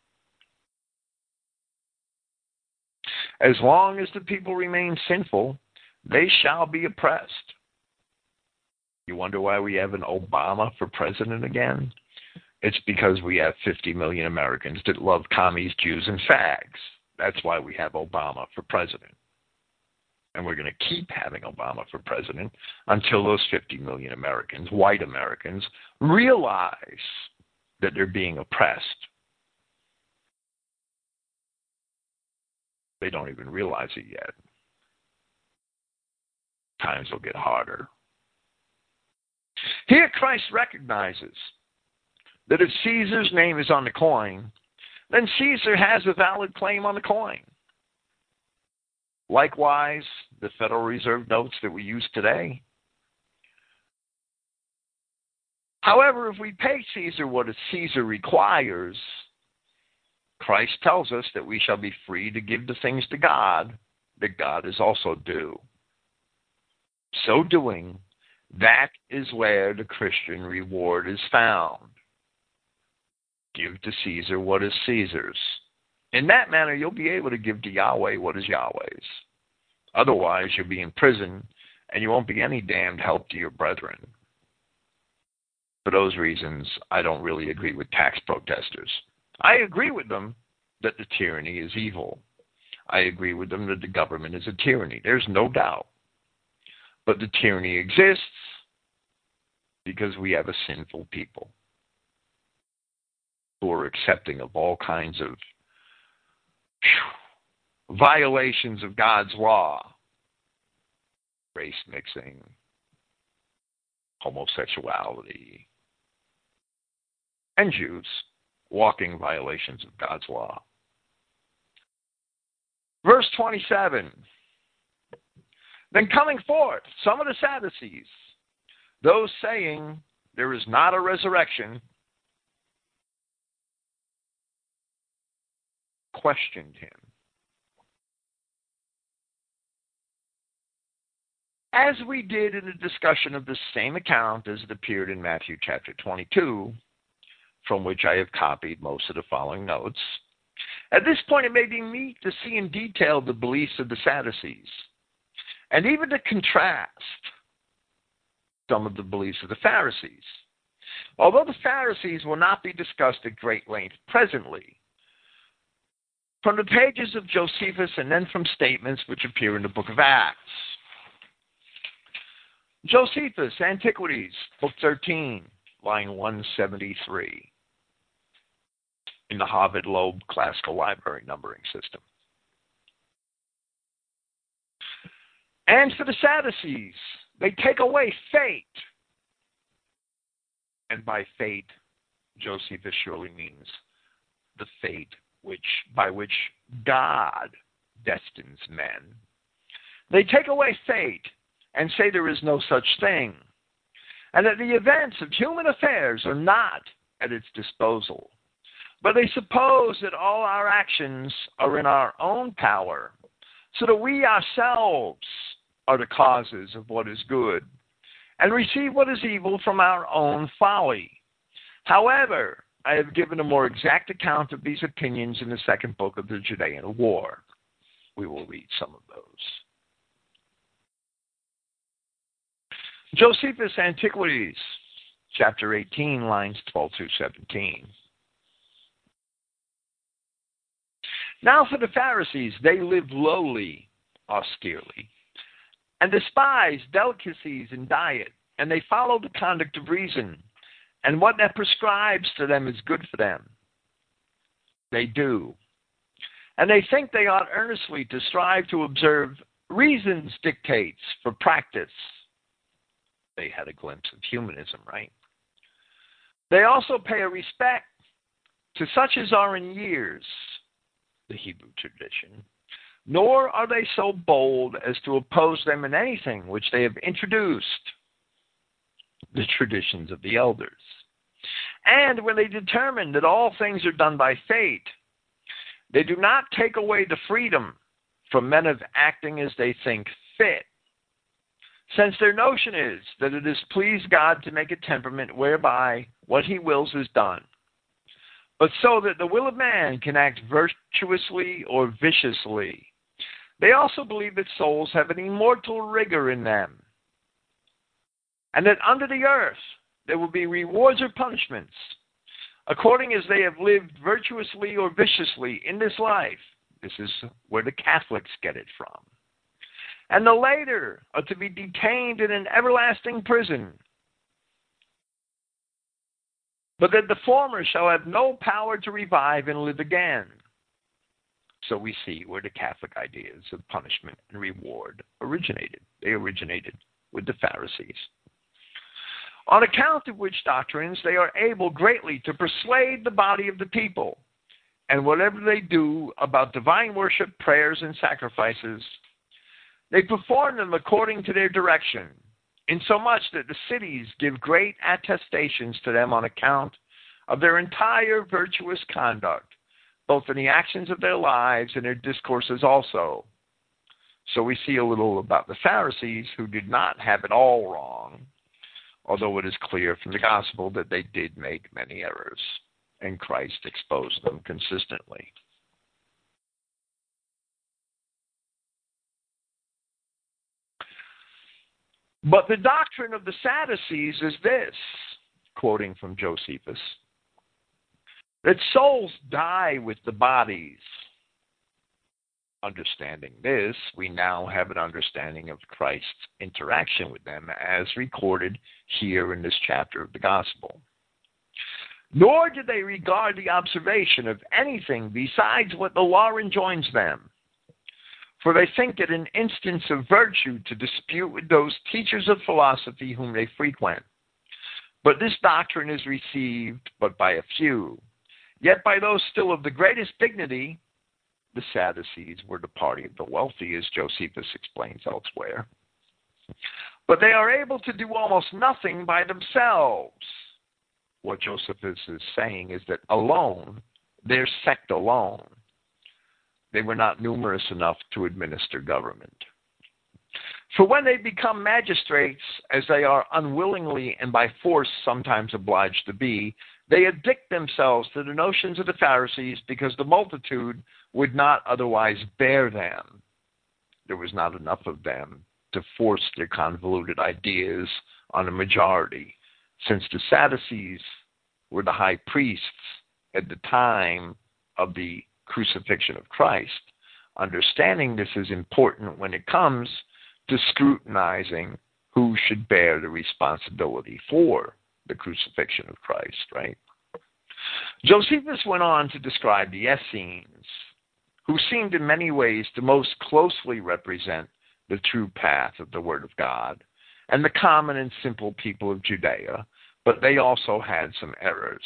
As long as the people remain sinful, they shall be oppressed. You wonder why we have an Obama for president again? It's because we have fifty million Americans that love commies, Jews, and fags. That's why we have Obama for president. And we're going to keep having Obama for president until those fifty million Americans, white Americans, realize that they're being oppressed. They don't even realize it yet. Times will get harder. Here Christ recognizes that if Caesar's name is on the coin, then Caesar has a valid claim on the coin. Likewise, the Federal Reserve notes that we use today. However, if we pay Caesar what Caesar requires, Christ tells us that we shall be free to give the things to God that God is also due. So doing, that is where the Christian reward is found. Give to Caesar what is Caesar's. In that manner, you'll be able to give to Yahweh what is Yahweh's. Otherwise, you'll be in prison, and you won't be any damned help to your brethren. For those reasons, I don't really agree with tax protesters. I agree with them that the tyranny is evil. I agree with them that the government is a tyranny. There's no doubt. But the tyranny exists because we have a sinful people who are accepting of all kinds of violations of God's law, race mixing, homosexuality, and Jews walking violations of God's law. Verse twenty-seven. Then coming forth, some of the Sadducees, those saying there is not a resurrection, questioned him. As we did in the discussion of the same account as it appeared in Matthew chapter twenty-two, from which I have copied most of the following notes. At this point, it may be meet to see in detail the beliefs of the Sadducees, and even to contrast some of the beliefs of the Pharisees. Although the Pharisees will not be discussed at great length presently, from the pages of Josephus and then from statements which appear in the book of Acts. Josephus, Antiquities, book thirteen, line one seventy-three, in the Harvard Loeb Classical Library numbering system. And for the Sadducees, they take away fate. And by fate, Josephus surely means the fate which by which God destines men. They take away fate and say there is no such thing, and that the events of human affairs are not at its disposal. But they suppose that all our actions are in our own power, so that we ourselves are the causes of what is good, and receive what is evil from our own folly. However, I have given a more exact account of these opinions in the second book of the Judean War. We will read some of those. Josephus' Antiquities, chapter eighteen, lines twelve through seventeen. Now for the Pharisees, they lived lowly, austerely, and despised delicacies in diet, and they followed the conduct of reason, and what that prescribes to them is good for them. They do. And they think they ought earnestly to strive to observe reason's dictates for practice. They had a glimpse of humanism, right? They also pay a respect to such as are in years, the Hebrew tradition, nor are they so bold as to oppose them in anything which they have introduced, the traditions of the elders. And when they determine that all things are done by fate, they do not take away the freedom from men of acting as they think fit, since their notion is that it has pleased God to make a temperament whereby what he wills is done, but so that the will of man can act virtuously or viciously. They also believe that souls have an immortal rigor in them, and that under the earth there will be rewards or punishments, according as they have lived virtuously or viciously in this life. This is where the Catholics get it from. And the later are to be detained in an everlasting prison, but that the former shall have no power to revive and live again. So we see where the Catholic ideas of punishment and reward originated. They originated with the Pharisees. On account of which doctrines they are able greatly to persuade the body of the people, and whatever they do about divine worship, prayers, and sacrifices, they perform them according to their direction, insomuch that the cities give great attestations to them on account of their entire virtuous conduct, both in the actions of their lives and their discourses also. So we see a little about the Pharisees, who did not have it all wrong, although it is clear from the gospel that they did make many errors, and Christ exposed them consistently. But the doctrine of the Sadducees is this, quoting from Josephus, that souls die with the bodies. Understanding this, we now have an understanding of Christ's interaction with them as recorded here in this chapter of the Gospel. Nor do they regard the observation of anything besides what the law enjoins them, for they think it an instance of virtue to dispute with those teachers of philosophy whom they frequent. But this doctrine is received but by a few. Yet by those still of the greatest dignity, the Sadducees were the party of the wealthy, as Josephus explains elsewhere. But they are able to do almost nothing by themselves. What Josephus is saying is that alone, their sect alone, they were not numerous enough to administer government. For when they become magistrates, as they are unwillingly and by force sometimes obliged to be, they addict themselves to the notions of the Pharisees because the multitude would not otherwise bear them. There was not enough of them to force their convoluted ideas on a majority, since the Sadducees were the high priests at the time of the crucifixion of Christ. Understanding this is important when it comes to scrutinizing who should bear the responsibility for the crucifixion of Christ, right? Josephus went on to describe the Essenes, who seemed in many ways to most closely represent the true path of the Word of God and the common and simple people of Judea, but they also had some errors.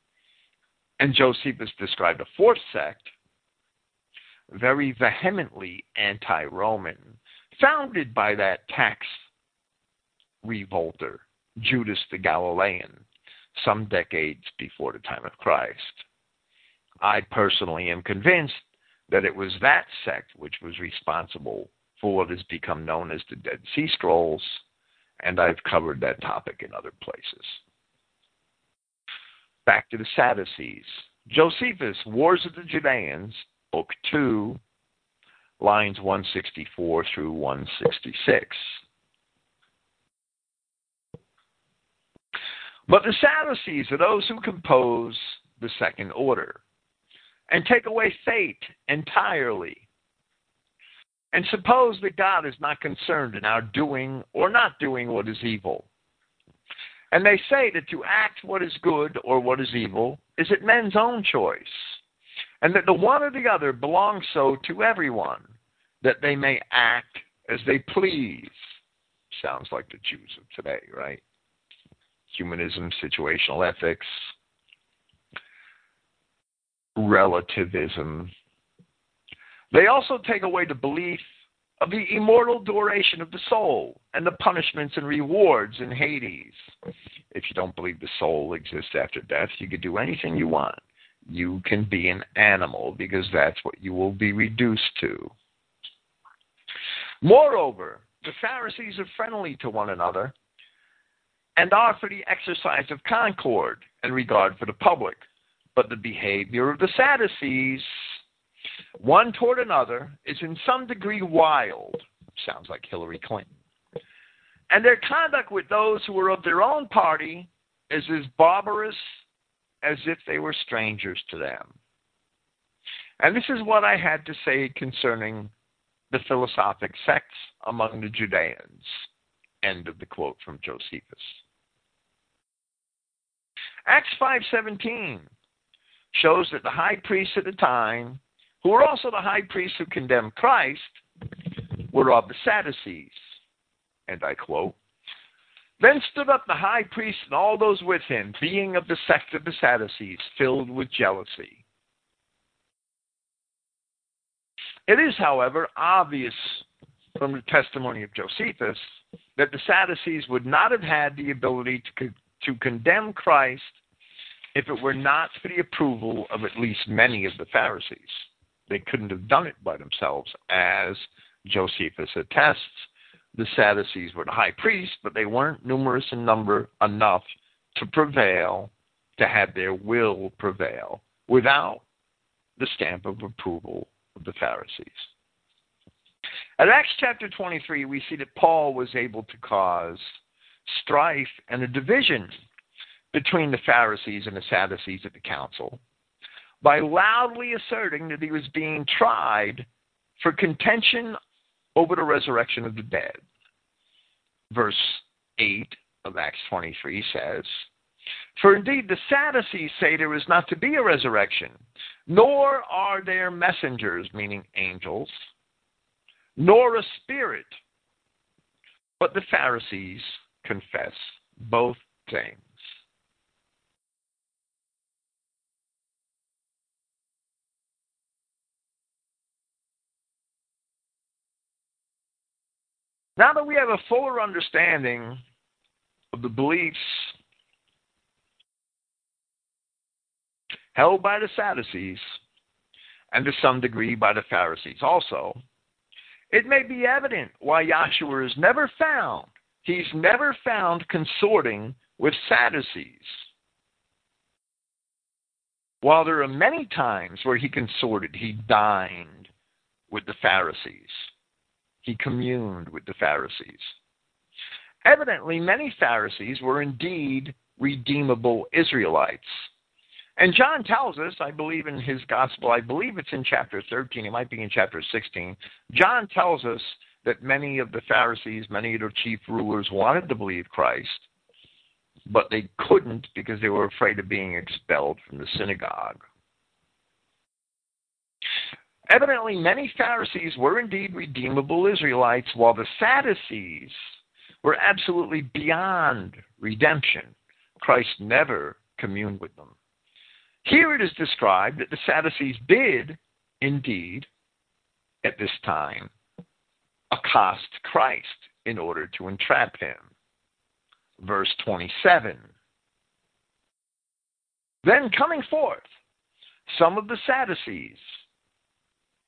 And Josephus described a fourth sect, very vehemently anti-Roman, founded by that tax revolter, Judas the Galilean, some decades before the time of Christ. I personally am convinced that it was that sect which was responsible for what has become known as the Dead Sea Scrolls, and I've covered that topic in other places. Back to the Sadducees. Josephus, Wars of the Judeans, Book two, lines one sixty-four through one sixty-six. But the Sadducees are those who compose the second order and take away fate entirely and suppose that God is not concerned in our doing or not doing what is evil. And they say that to act what is good or what is evil is at men's own choice, and that the one or the other belongs so to everyone, that they may act as they please. Sounds like the Jews of today, right? Humanism, situational ethics, relativism. They also take away the belief of the immortal duration of the soul and the punishments and rewards in Hades. If you don't believe the soul exists after death, you can do anything you want. You can be an animal because that's what you will be reduced to. Moreover, the Pharisees are friendly to one another and are for the exercise of concord and regard for the public. But the behavior of the Sadducees, one toward another, is in some degree wild. Sounds like Hillary Clinton. And their conduct with those who are of their own party is as barbarous as if they were strangers to them. And this is what I had to say concerning the philosophic sects among the Judeans. End of the quote from Josephus. Acts five seventeen shows that the high priests at the time, who were also the high priests who condemned Christ, were of the Sadducees. And I quote, "Then stood up the high priest and all those with him, being of the sect of the Sadducees, filled with jealousy." It is, however, obvious from the testimony of Josephus that the Sadducees would not have had the ability to, co- to condemn Christ if it were not for the approval of at least many of the Pharisees. They couldn't have done it by themselves, as Josephus attests. The Sadducees were the high priests, but they weren't numerous in number enough to prevail, to have their will prevail, without the stamp of approval of the Pharisees. At Acts chapter twenty-three, we see that Paul was able to cause strife and a division between the Pharisees and the Sadducees at the council by loudly asserting that he was being tried for contention over the resurrection of the dead. Verse eight of Acts twenty-three says, "For indeed the Sadducees say there is not to be a resurrection, nor are there messengers," meaning angels, "nor a spirit, but the Pharisees confess both things." Now that we have a fuller understanding of the beliefs held by the Sadducees, and to some degree by the Pharisees also, it may be evident why Yahshua is never found. He's never found consorting with Sadducees. While there are many times where he consorted, he dined with the Pharisees. He communed with the Pharisees. Evidently, many Pharisees were indeed redeemable Israelites. And John tells us, I believe in his gospel, I believe it's in chapter thirteen, it might be in chapter sixteen, John tells us that many of the Pharisees, many of their chief rulers wanted to believe Christ, but they couldn't because they were afraid of being expelled from the synagogue. Evidently, many Pharisees were indeed redeemable Israelites, while the Sadducees were absolutely beyond redemption. Christ never communed with them. Here it is described that the Sadducees did, indeed, at this time, accost Christ in order to entrap him. Verse twenty-seven. "Then coming forth, some of the Sadducees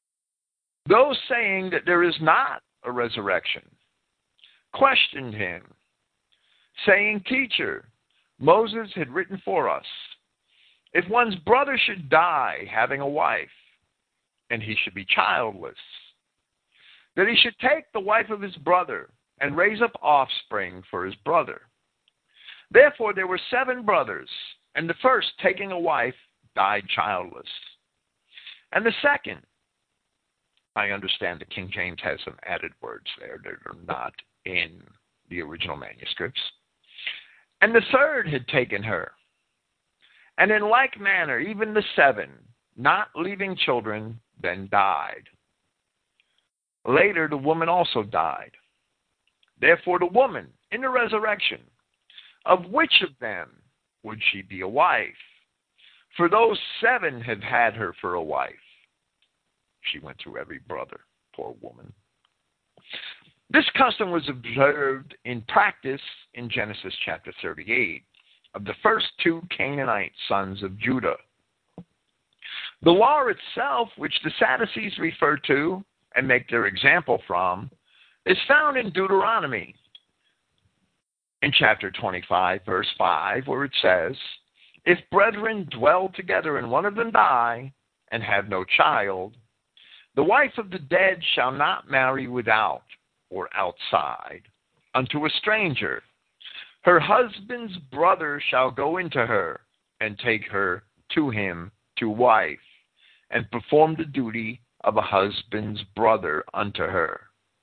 Those saying that there is not a resurrection questioned him, saying, Teacher, Moses had written for us, if one's brother should die having a wife, and he should be childless, that he should take the wife of his brother and raise up offspring for his brother. Therefore there were seven brothers, and the first, taking a wife, died childless. And the second, I understand the King James has some added words there that are not in the original manuscripts. And the third had taken her. And in like manner, even the seven, not leaving children, then died. Later, the woman also died. Therefore, the woman, in the resurrection, of which of them would she be a wife? For those seven had had her for a wife. She went through every brother, poor woman. This custom was observed in practice in Genesis chapter thirty-eight of the first two Canaanite sons of Judah. The law itself, which the Sadducees refer to and make their example from, is found in Deuteronomy in chapter twenty-five, verse five, where it says, if brethren dwell together and one of them die and have no child, the wife of the dead shall not marry without or outside unto a stranger. Her husband's brother shall go into her and take her to him to wife, and perform the duty of a husband's brother unto her.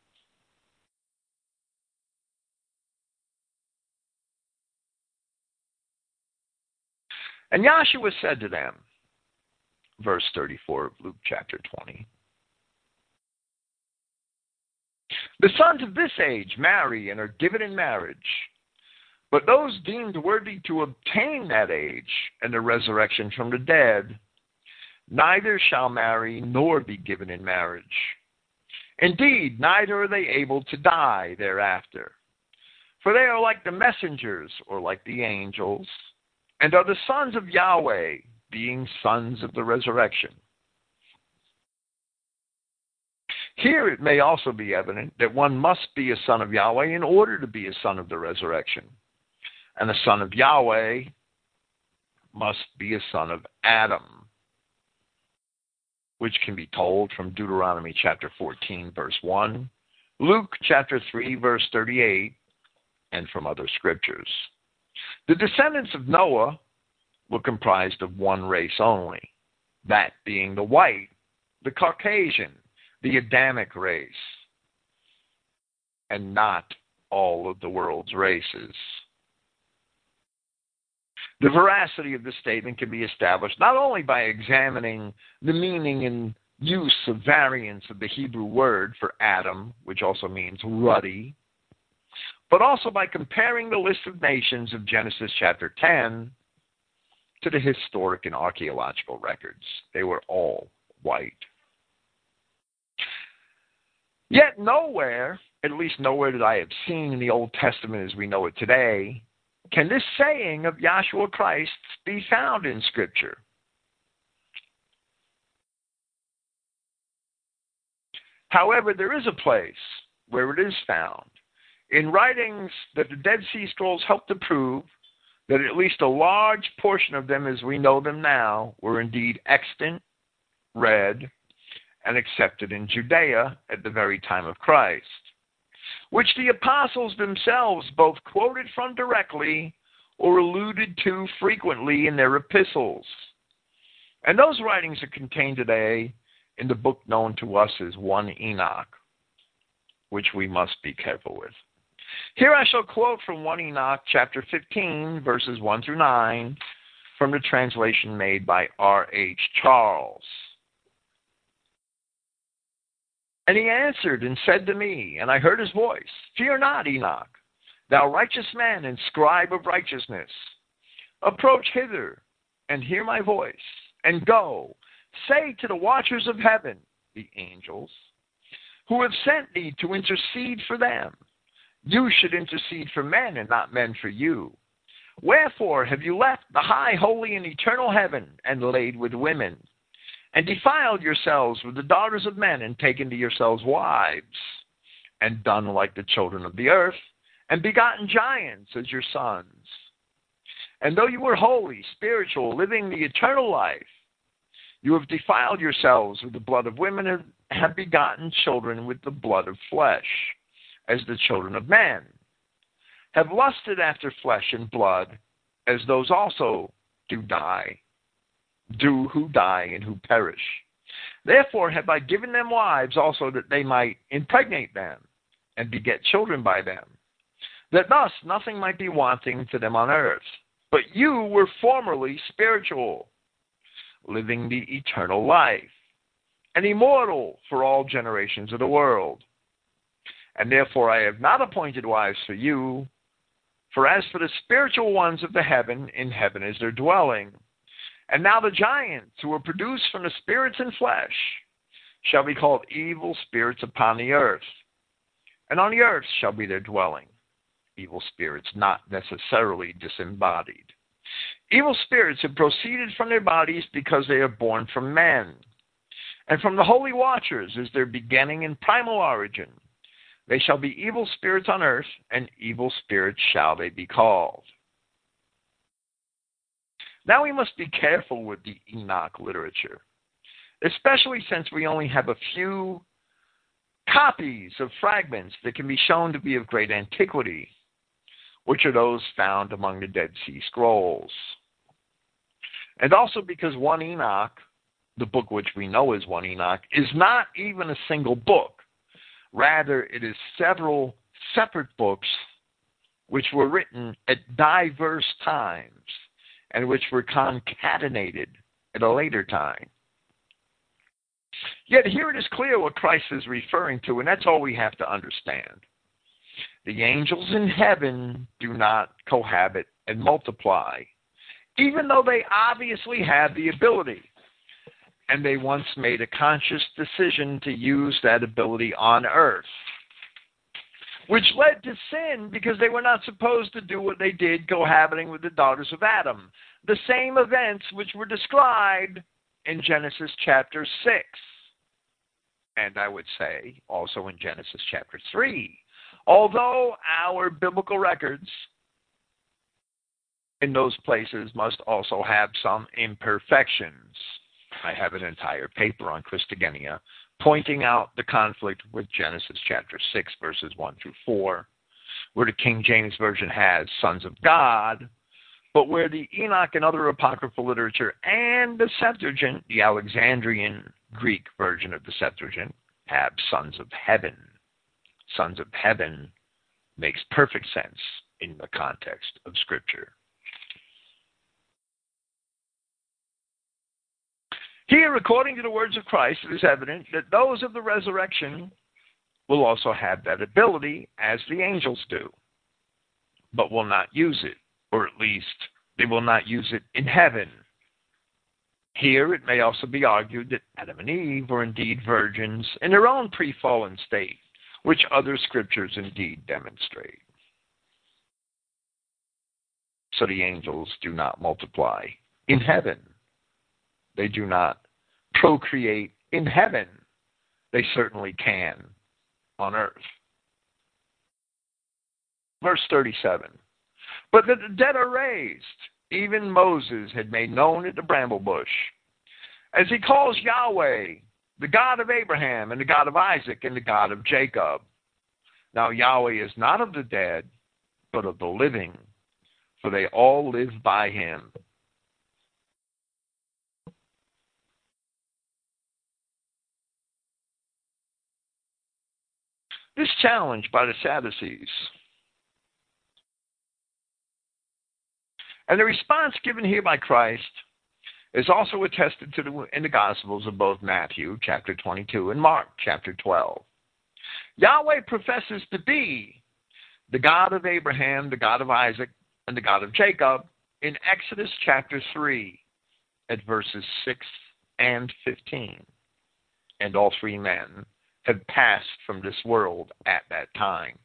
And Yahshua said to them, verse thirty-four of Luke chapter twenty, the sons of this age marry and are given in marriage, but those deemed worthy to obtain that age and the resurrection from the dead, neither shall marry nor be given in marriage. Indeed, neither are they able to die thereafter. For they are like the messengers, or like the angels, and are the sons of Yahweh, being sons of the resurrection. Here it may also be evident that one must be a son of Yahweh in order to be a son of the resurrection. And a son of Yahweh must be a son of Adam, which can be told from Deuteronomy chapter fourteen, verse one, Luke chapter three, verse thirty-eight, and from other scriptures. The descendants of Noah were comprised of one race only, that being the white, the Caucasian, the Adamic race, and not all of the world's races. The veracity of this statement can be established not only by examining the meaning and use of variants of the Hebrew word for Adam, which also means ruddy, but also by comparing the list of nations of Genesis chapter ten to the historic and archaeological records. They were all white. Yet nowhere, at least nowhere that I have seen in the Old Testament as we know it today, can this saying of Yahshua Christ be found in Scripture. However, there is a place where it is found. In writings that the Dead Sea Scrolls help to prove that at least a large portion of them as we know them now were indeed extant, read, and accepted in Judea at the very time of Christ, which the apostles themselves both quoted from directly or alluded to frequently in their epistles. And those writings are contained today in the book known to us as First Enoch, which we must be careful with. Here I shall quote from First Enoch chapter fifteen, verses one through nine, from the translation made by R H Charles. And he answered and said to me, and I heard his voice, Fear not, Enoch, thou righteous man and scribe of righteousness. Approach hither and hear my voice, and go, say to the watchers of heaven, the angels, who have sent thee to intercede for them. You should intercede for men and not men for you. Wherefore have you left the high, holy, and eternal heaven and laid with women? and defiled yourselves with the daughters of men, and taken to yourselves wives, and done like the children of the earth, and begotten giants as your sons. And though you were holy, spiritual, living the eternal life, you have defiled yourselves with the blood of women, and have begotten children with the blood of flesh, as the children of men, have lusted after flesh and blood, as those also do die, do who die and who perish. Therefore have I given them wives also, that they might impregnate them, and beget children by them, that thus nothing might be wanting to them on earth. But you were formerly spiritual, living the eternal life, and immortal for all generations of the world. And therefore I have not appointed wives for you, for as for the spiritual ones of the heaven, in heaven is their dwelling. And now the giants, who were produced from the spirits and flesh, shall be called evil spirits upon the earth, and on the earth shall be their dwelling. Evil spirits not necessarily disembodied. Evil spirits have proceeded from their bodies because they are born from men. And from the holy watchers is their beginning and primal origin. They shall be evil spirits on earth, and evil spirits shall they be called. Now we must be careful with the Enoch literature, especially since we only have a few copies of fragments that can be shown to be of great antiquity, which are those found among the Dead Sea Scrolls. And also because one Enoch, the book which we know as one Enoch, is not even a single book. Rather, it is several separate books which were written at diverse times and which were concatenated at a later time. Yet here it is clear what Christ is referring to, and that's all we have to understand. The angels in heaven do not cohabit and multiply, even though they obviously have the ability. And they once made a conscious decision to use that ability on earth, which led to sin because they were not supposed to do what they did, cohabiting with the daughters of Adam. The same events which were described in Genesis chapter six. And I would say also in Genesis chapter three. Although our biblical records in those places must also have some imperfections. I have an entire paper on Christogenea pointing out the conflict with Genesis chapter six, verses one through four, where the King James Version has sons of God, but where the Enoch and other apocryphal literature and the Septuagint, the Alexandrian Greek version of the Septuagint, have sons of heaven. Sons of heaven makes perfect sense in the context of Scripture. Here, according to the words of Christ, it is evident that those of the resurrection will also have that ability, as the angels do, but will not use it, or at least they will not use it in heaven. Here, it may also be argued that Adam and Eve were indeed virgins in their own pre-fallen state, which other scriptures indeed demonstrate. So the angels do not multiply in heaven. They do not procreate in heaven. They certainly can on earth. Verse thirty-seven. But that the dead are raised, even Moses had made known at the bramble bush, as he calls Yahweh, the God of Abraham, and the God of Isaac, and the God of Jacob. Now Yahweh is not of the dead, but of the living, for they all live by him. This challenge by the Sadducees and the response given here by Christ is also attested to the, in the Gospels of both Matthew chapter twenty-two and Mark chapter twelve. Yahweh professes to be the God of Abraham, the God of Isaac, and the God of Jacob in Exodus chapter three at verses six and fifteen. And all three men had passed from this world at that time.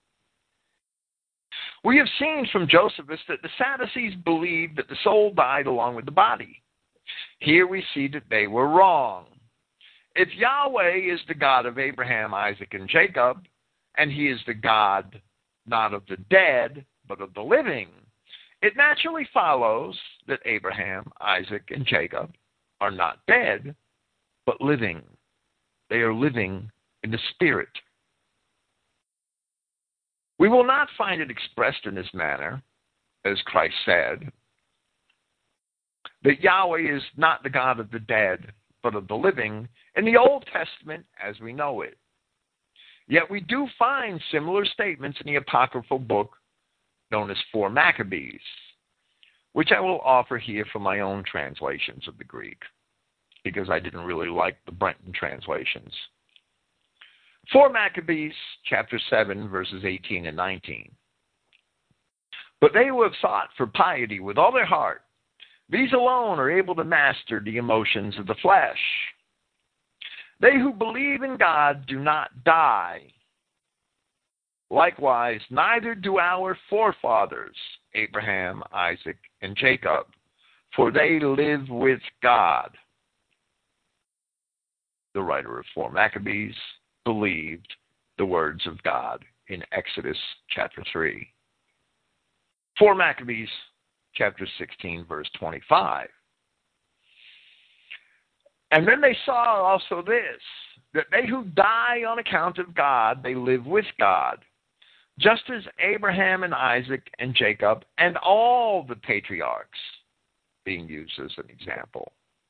We have seen from Josephus that the Sadducees believed that the soul died along with the body. Here we see that they were wrong. If Yahweh is the God of Abraham, Isaac, and Jacob, and he is the God not of the dead, but of the living, it naturally follows that Abraham, Isaac, and Jacob are not dead, but living. They are living in the Spirit. We will not find it expressed in this manner, as Christ said, that Yahweh is not the God of the dead, but of the living, in the Old Testament as we know it. Yet we do find similar statements in the apocryphal book known as Four Maccabees, which I will offer here from my own translations of the Greek, because I didn't really like the Brenton translations. Four Maccabees, chapter seven, verses eighteen and nineteen. But they who have sought for piety with all their heart, these alone are able to master the emotions of the flesh. They who believe in God do not die. Likewise, neither do our forefathers, Abraham, Isaac, and Jacob, for they live with God. The writer of Four Maccabees believed the words of God in Exodus chapter three. Four Maccabees chapter sixteen, verse twenty-five. And then they saw also this, that they who die on account of God, they live with God, just as Abraham and Isaac and Jacob and all the patriarchs, being used as an example.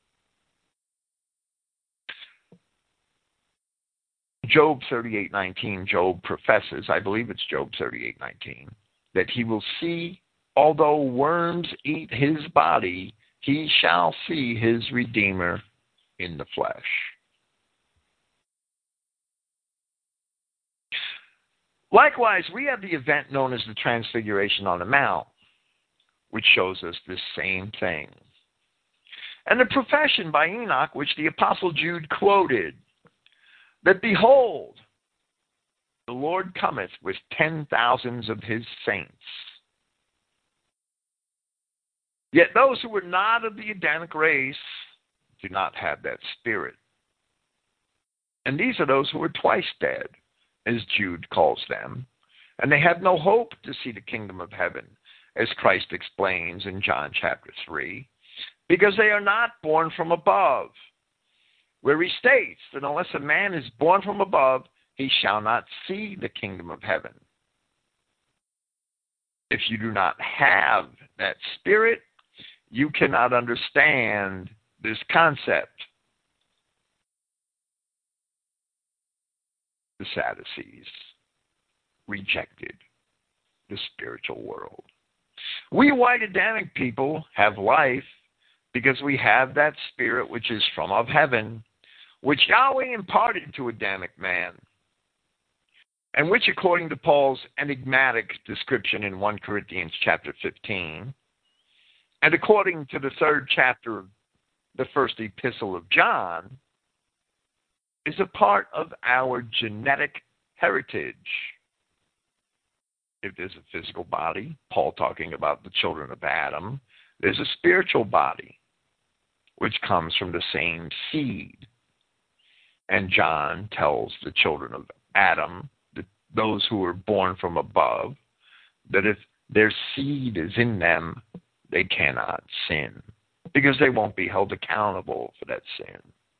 Job thirty-eight nineteen, Job professes, I believe it's Job thirty-eight nineteen, that he will see, although worms eat his body, he shall see his Redeemer in the flesh. Likewise, we have the event known as the Transfiguration on the Mount, which shows us this same thing. And the profession by Enoch, which the Apostle Jude quoted, that behold, the Lord cometh with ten thousands of his saints. Yet those who were not of the Adamic race do not have that spirit. And these are those who are twice dead, as Jude calls them, and they have no hope to see the kingdom of heaven, as Christ explains in John chapter three, because they are not born from above, where he states that unless a man is born from above, he shall not see the kingdom of heaven. If you do not have that spirit, you cannot understand this concept. The Sadducees rejected the spiritual world. We white Adamic people have life because we have that spirit which is from of heaven, which Yahweh imparted to Adamic man, and which, according to Paul's enigmatic description in First Corinthians chapter fifteen, and according to the third chapter of the first epistle of John, is a part of our genetic heritage. If there's a physical body, Paul talking about the children of Adam, there's a spiritual body, which comes from the same seed. And John tells the children of Adam, the, those who are born from above, that if their seed is in them, they cannot sin, because they won't be held accountable for that sin.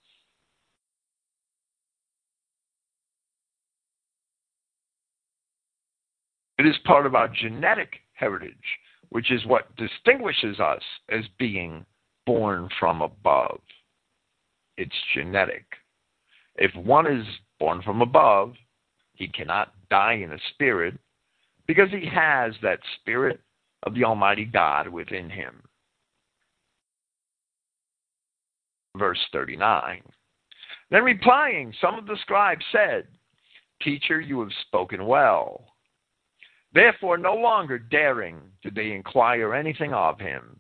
It is part of our genetic heritage, which is what distinguishes us as being born from above. It's genetic. If one is born from above, he cannot die in the spirit because he has that spirit of the Almighty God within him. Verse thirty-nine. Then replying, some of the scribes said, Teacher, you have spoken well. Therefore, no longer daring did they inquire anything of him.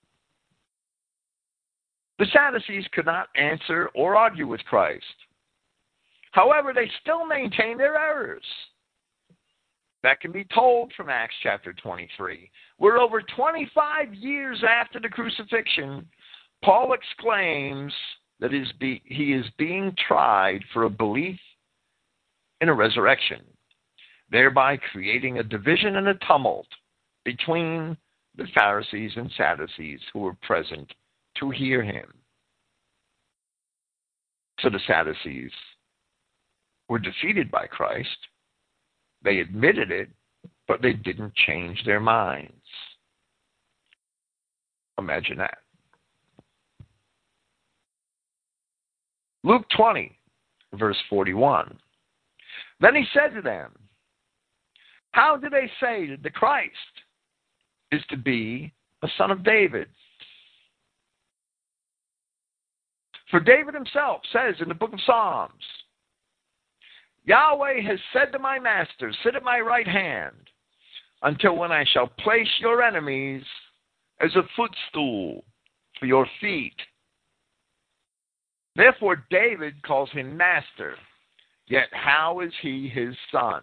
The Sadducees could not answer or argue with Christ. However, they still maintained their errors. That can be told from Acts chapter twenty-three, where over twenty-five years after the crucifixion, Paul exclaims that is be, he is being tried for a belief in a resurrection, thereby creating a division and a tumult between the Pharisees and Sadducees who were present to hear him. So the Sadducees were defeated by Christ. They admitted it, but they didn't change their minds. Imagine that. Luke twenty, verse forty-one. Then he said to them, how do they say that the Christ is to be a son of David? For David himself says in the book of Psalms, Yahweh has said to my master, sit at my right hand, until when I shall place your enemies as a footstool for your feet. Therefore David calls him master, yet how is he his son?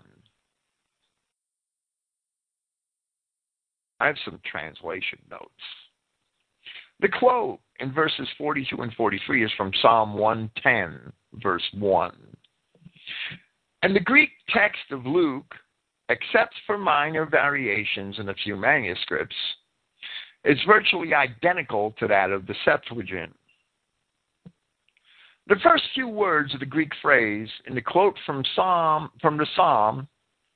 I have some translation notes. The quote in verses forty-two and forty-three is from Psalm one ten, verse one. And the Greek text of Luke, except for minor variations in a few manuscripts, is virtually identical to that of the Septuagint. The first few words of the Greek phrase in the quote from Psalm from the Psalm,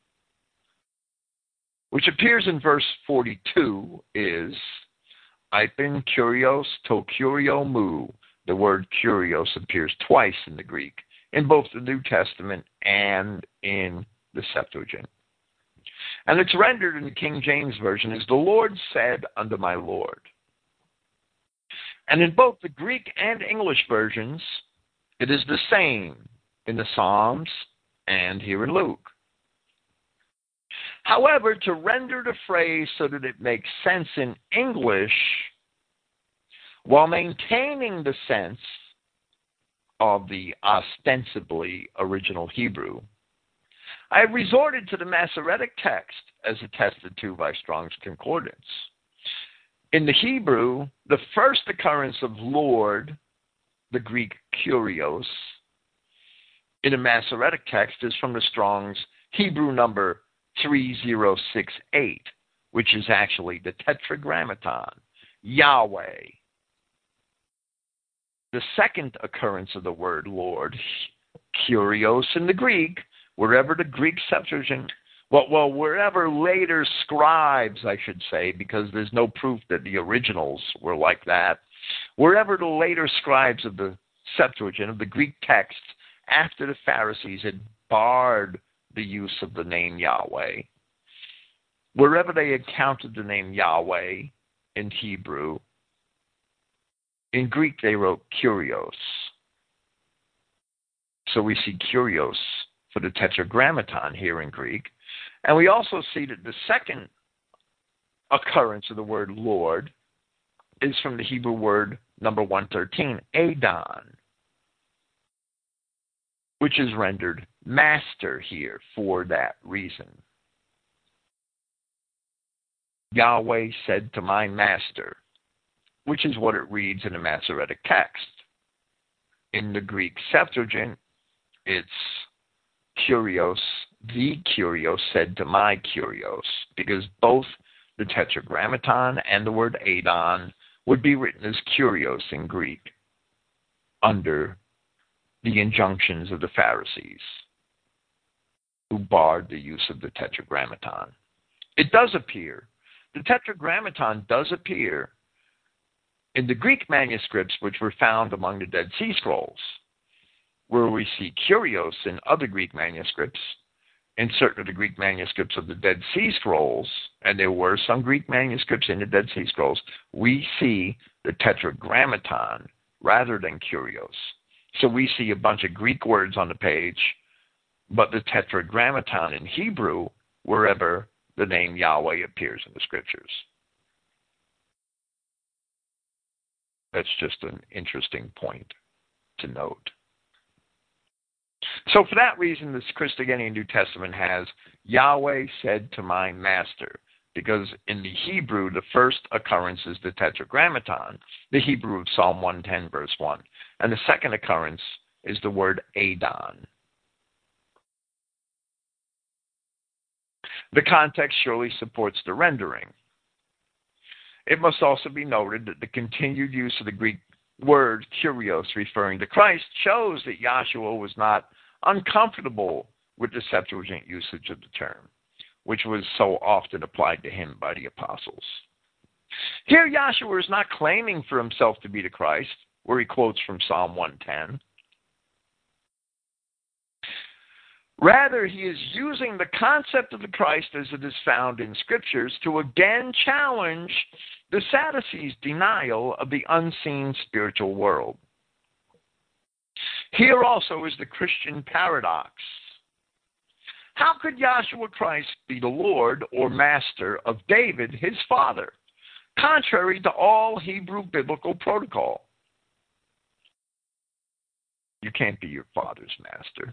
which appears in verse forty-two, is Ipin kurios to kurio mu. The word kurios appears twice in the Greek, in both the New Testament and in the Septuagint. And it's rendered in the King James Version as the Lord said unto my Lord. And in both the Greek and English versions, it is the same in the Psalms and here in Luke. However, to render the phrase so that it makes sense in English while maintaining the sense of the ostensibly original Hebrew, I have resorted to the Masoretic text as attested to by Strong's Concordance. In the Hebrew, the first occurrence of Lord, the Greek kurios, in a Masoretic text is from the Strong's Hebrew number three zero six eight, which is actually the Tetragrammaton, Yahweh. The second occurrence of the word Lord, kurios in the Greek, wherever the Greek Septuagint, well, well, wherever later scribes, I should say, because there's no proof that the originals were like that, wherever the later scribes of the Septuagint, of the Greek text, after the Pharisees had barred the use of the name Yahweh, wherever they had counted the name Yahweh in Hebrew, in Greek they wrote kurios. So we see kurios for the Tetragrammaton here in Greek. And we also see that the second occurrence of the word Lord is from the Hebrew word number one thirteen, Adon, which is rendered master here for that reason. Yahweh said to my master, which is what it reads in the Masoretic text. In the Greek Septuagint, it's kurios, the kurios said to my kurios, because both the Tetragrammaton and the word Adon would be written as kurios in Greek under the injunctions of the Pharisees, who barred the use of the Tetragrammaton. It does appear, the Tetragrammaton does appear in the Greek manuscripts which were found among the Dead Sea Scrolls, where we see kurios in other Greek manuscripts, in certain of the Greek manuscripts of the Dead Sea Scrolls, and there were some Greek manuscripts in the Dead Sea Scrolls, we see the Tetragrammaton rather than kurios. So we see a bunch of Greek words on the page, but the Tetragrammaton in Hebrew, wherever the name Yahweh appears in the Scriptures. That's just an interesting point to note. So for that reason, this Christogenea New Testament has Yahweh said to my master, because in the Hebrew, the first occurrence is the Tetragrammaton, the Hebrew of Psalm one ten, verse one. And the second occurrence is the word Adon. The context surely supports the rendering. It must also be noted that the continued use of the Greek word kurios referring to Christ shows that Yahshua was not uncomfortable with the Septuagint usage of the term, which was so often applied to him by the apostles. Here, Yahshua is not claiming for himself to be the Christ, where he quotes from Psalm one ten. Rather, he is using the concept of the Christ as it is found in Scriptures to again challenge the Sadducees' denial of the unseen spiritual world. Here also is the Christian paradox. How could Yahshua Christ be the Lord or Master of David, his father, contrary to all Hebrew biblical protocol? You can't be your father's master.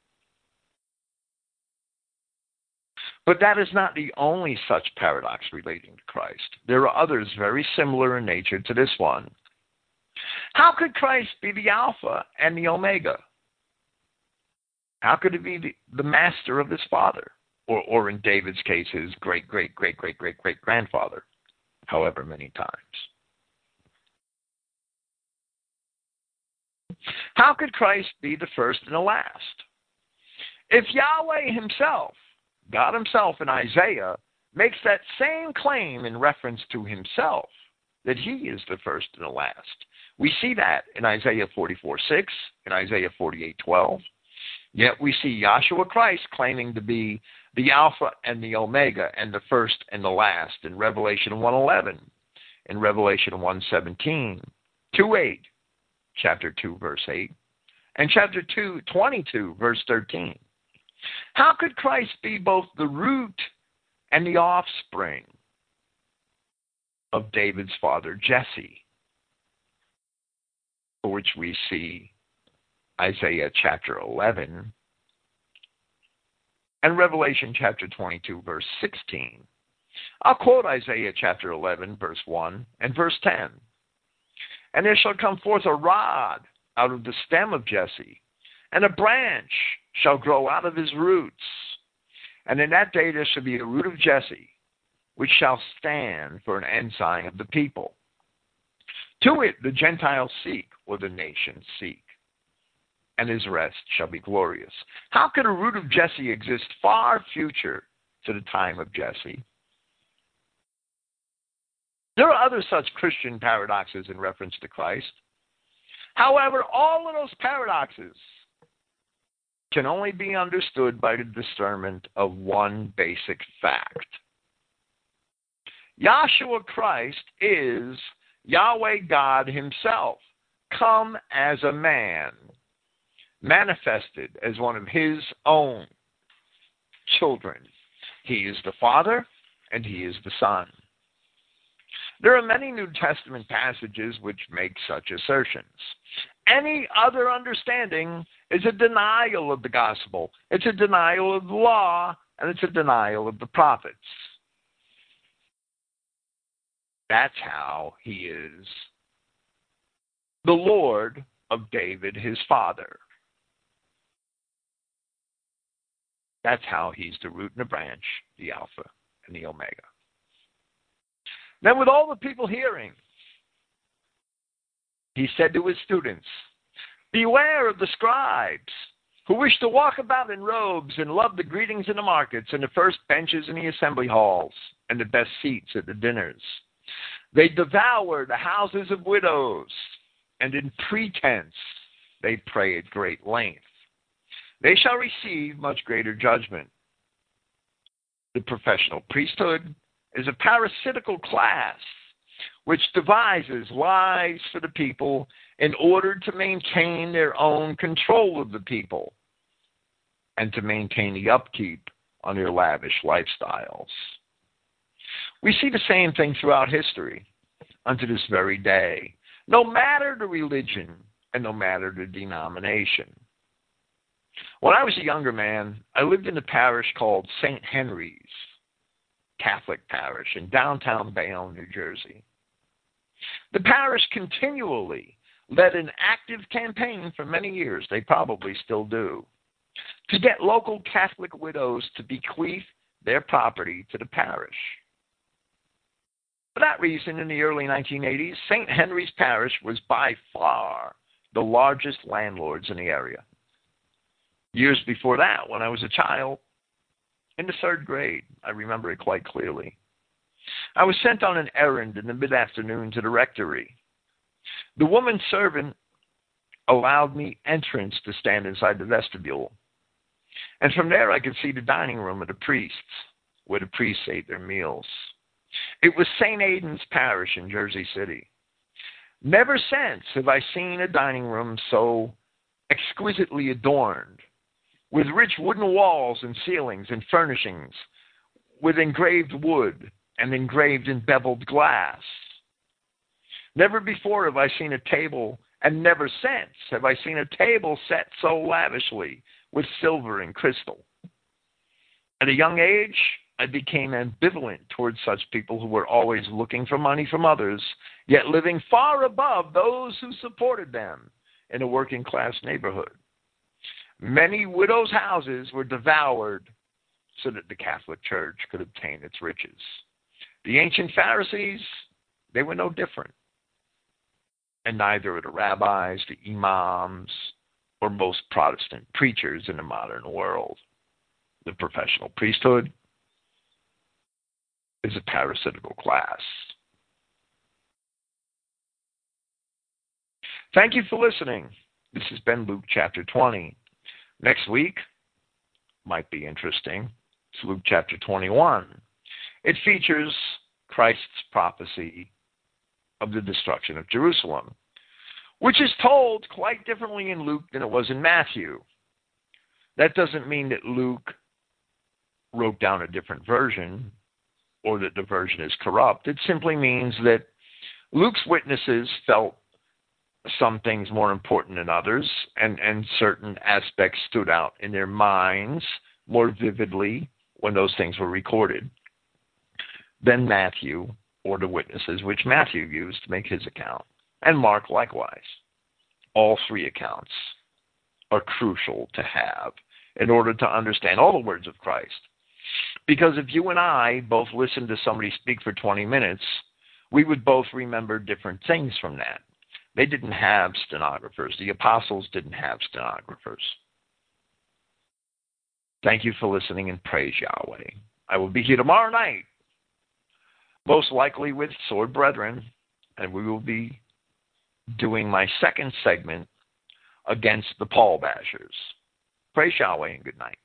But that is not the only such paradox relating to Christ. There are others very similar in nature to this one. How could Christ be the Alpha and the Omega? How could he be the, the master of his father? Or, or in David's case, his great, great, great, great, great, great grandfather, however many times. How could Christ be the first and the last? If Yahweh himself, God himself in Isaiah, makes that same claim in reference to himself, that he is the first and the last. We see that in Isaiah forty-four six, in Isaiah forty-eight twelve. Yet we see Yahshua Christ claiming to be the Alpha and the Omega and the first and the last in Revelation one eleven, in Revelation one seventeen, two eight, chapter two, verse eight, and chapter two, twenty-two, verse thirteen. How could Christ be both the root and the offspring of David's father Jesse, for which we see Isaiah chapter eleven and Revelation chapter twenty-two, verse sixteen? I'll quote Isaiah chapter eleven, verse one and verse ten. And there shall come forth a rod out of the stem of Jesse, and a branch shall grow out of his roots. And in that day there shall be a root of Jesse, which shall stand for an ensign of the people. To it the Gentiles seek, or the nations seek, and his rest shall be glorious. How could a root of Jesse exist far future to the time of Jesse? There are other such Christian paradoxes in reference to Christ. However, all of those paradoxes can only be understood by the discernment of one basic fact. Yahshua Christ is Yahweh God himself, come as a man, manifested as one of his own children. He is the Father and he is the Son. There are many New Testament passages which make such assertions. Any other understanding is a denial of the gospel. It's a denial of the law, and it's a denial of the prophets. That's how he is the Lord of David, his father. That's how he's the root and the branch, the Alpha and the Omega. Then with all the people hearing, he said to his students, beware of the scribes who wish to walk about in robes and love the greetings in the markets and the first benches in the assembly halls and the best seats at the dinners. They devour the houses of widows, and in pretense they pray at great length. They shall receive much greater judgment. The professional priesthood is a parasitical class which devises lies for the people in order to maintain their own control of the people and to maintain the upkeep on their lavish lifestyles. We see the same thing throughout history unto this very day, no matter the religion and no matter the denomination. When I was a younger man, I lived in a parish called Saint Henry's, Catholic parish in downtown Bayonne, New Jersey. The parish continually led an active campaign for many years, they probably still do, to get local Catholic widows to bequeath their property to the parish. For that reason, in the early nineteen eighties, Saint Henry's Parish was by far the largest landlords in the area. Years before that, when I was a child, in the third grade, I remember it quite clearly, I was sent on an errand in the mid-afternoon to the rectory. The woman servant allowed me entrance to stand inside the vestibule. And from there I could see the dining room of the priests, where the priests ate their meals. It was Saint Aidan's Parish in Jersey City. Never since have I seen a dining room so exquisitely adorned, with rich wooden walls and ceilings and furnishings, with engraved wood and engraved and beveled glass. Never before have I seen a table, and never since have I seen a table set so lavishly with silver and crystal. At a young age, I became ambivalent towards such people who were always looking for money from others, yet living far above those who supported them in a working-class neighborhood. Many widows' houses were devoured so that the Catholic Church could obtain its riches. The ancient Pharisees, they were no different. And neither are the rabbis, the imams, or most Protestant preachers in the modern world. The professional priesthood is a parasitical class. Thank you for listening. This has been Luke chapter twenty. Next week might be interesting. It's Luke chapter twenty-one. It features Christ's prophecy of the destruction of Jerusalem, which is told quite differently in Luke than it was in Matthew. That doesn't mean that Luke wrote down a different version or that the version is corrupt. It simply means that Luke's witnesses felt some things more important than others, and, and certain aspects stood out in their minds more vividly when those things were recorded than Matthew or the witnesses which Matthew used to make his account, and Mark likewise. All three accounts are crucial to have in order to understand all the words of Christ. Because if you and I both listened to somebody speak for twenty minutes, we would both remember different things from that. They didn't have stenographers. The apostles didn't have stenographers. Thank you for listening, and praise Yahweh. I will be here tomorrow night, most likely with Sword Brethren, and we will be doing my second segment against the Paul Bashers. Praise Yahweh and good night.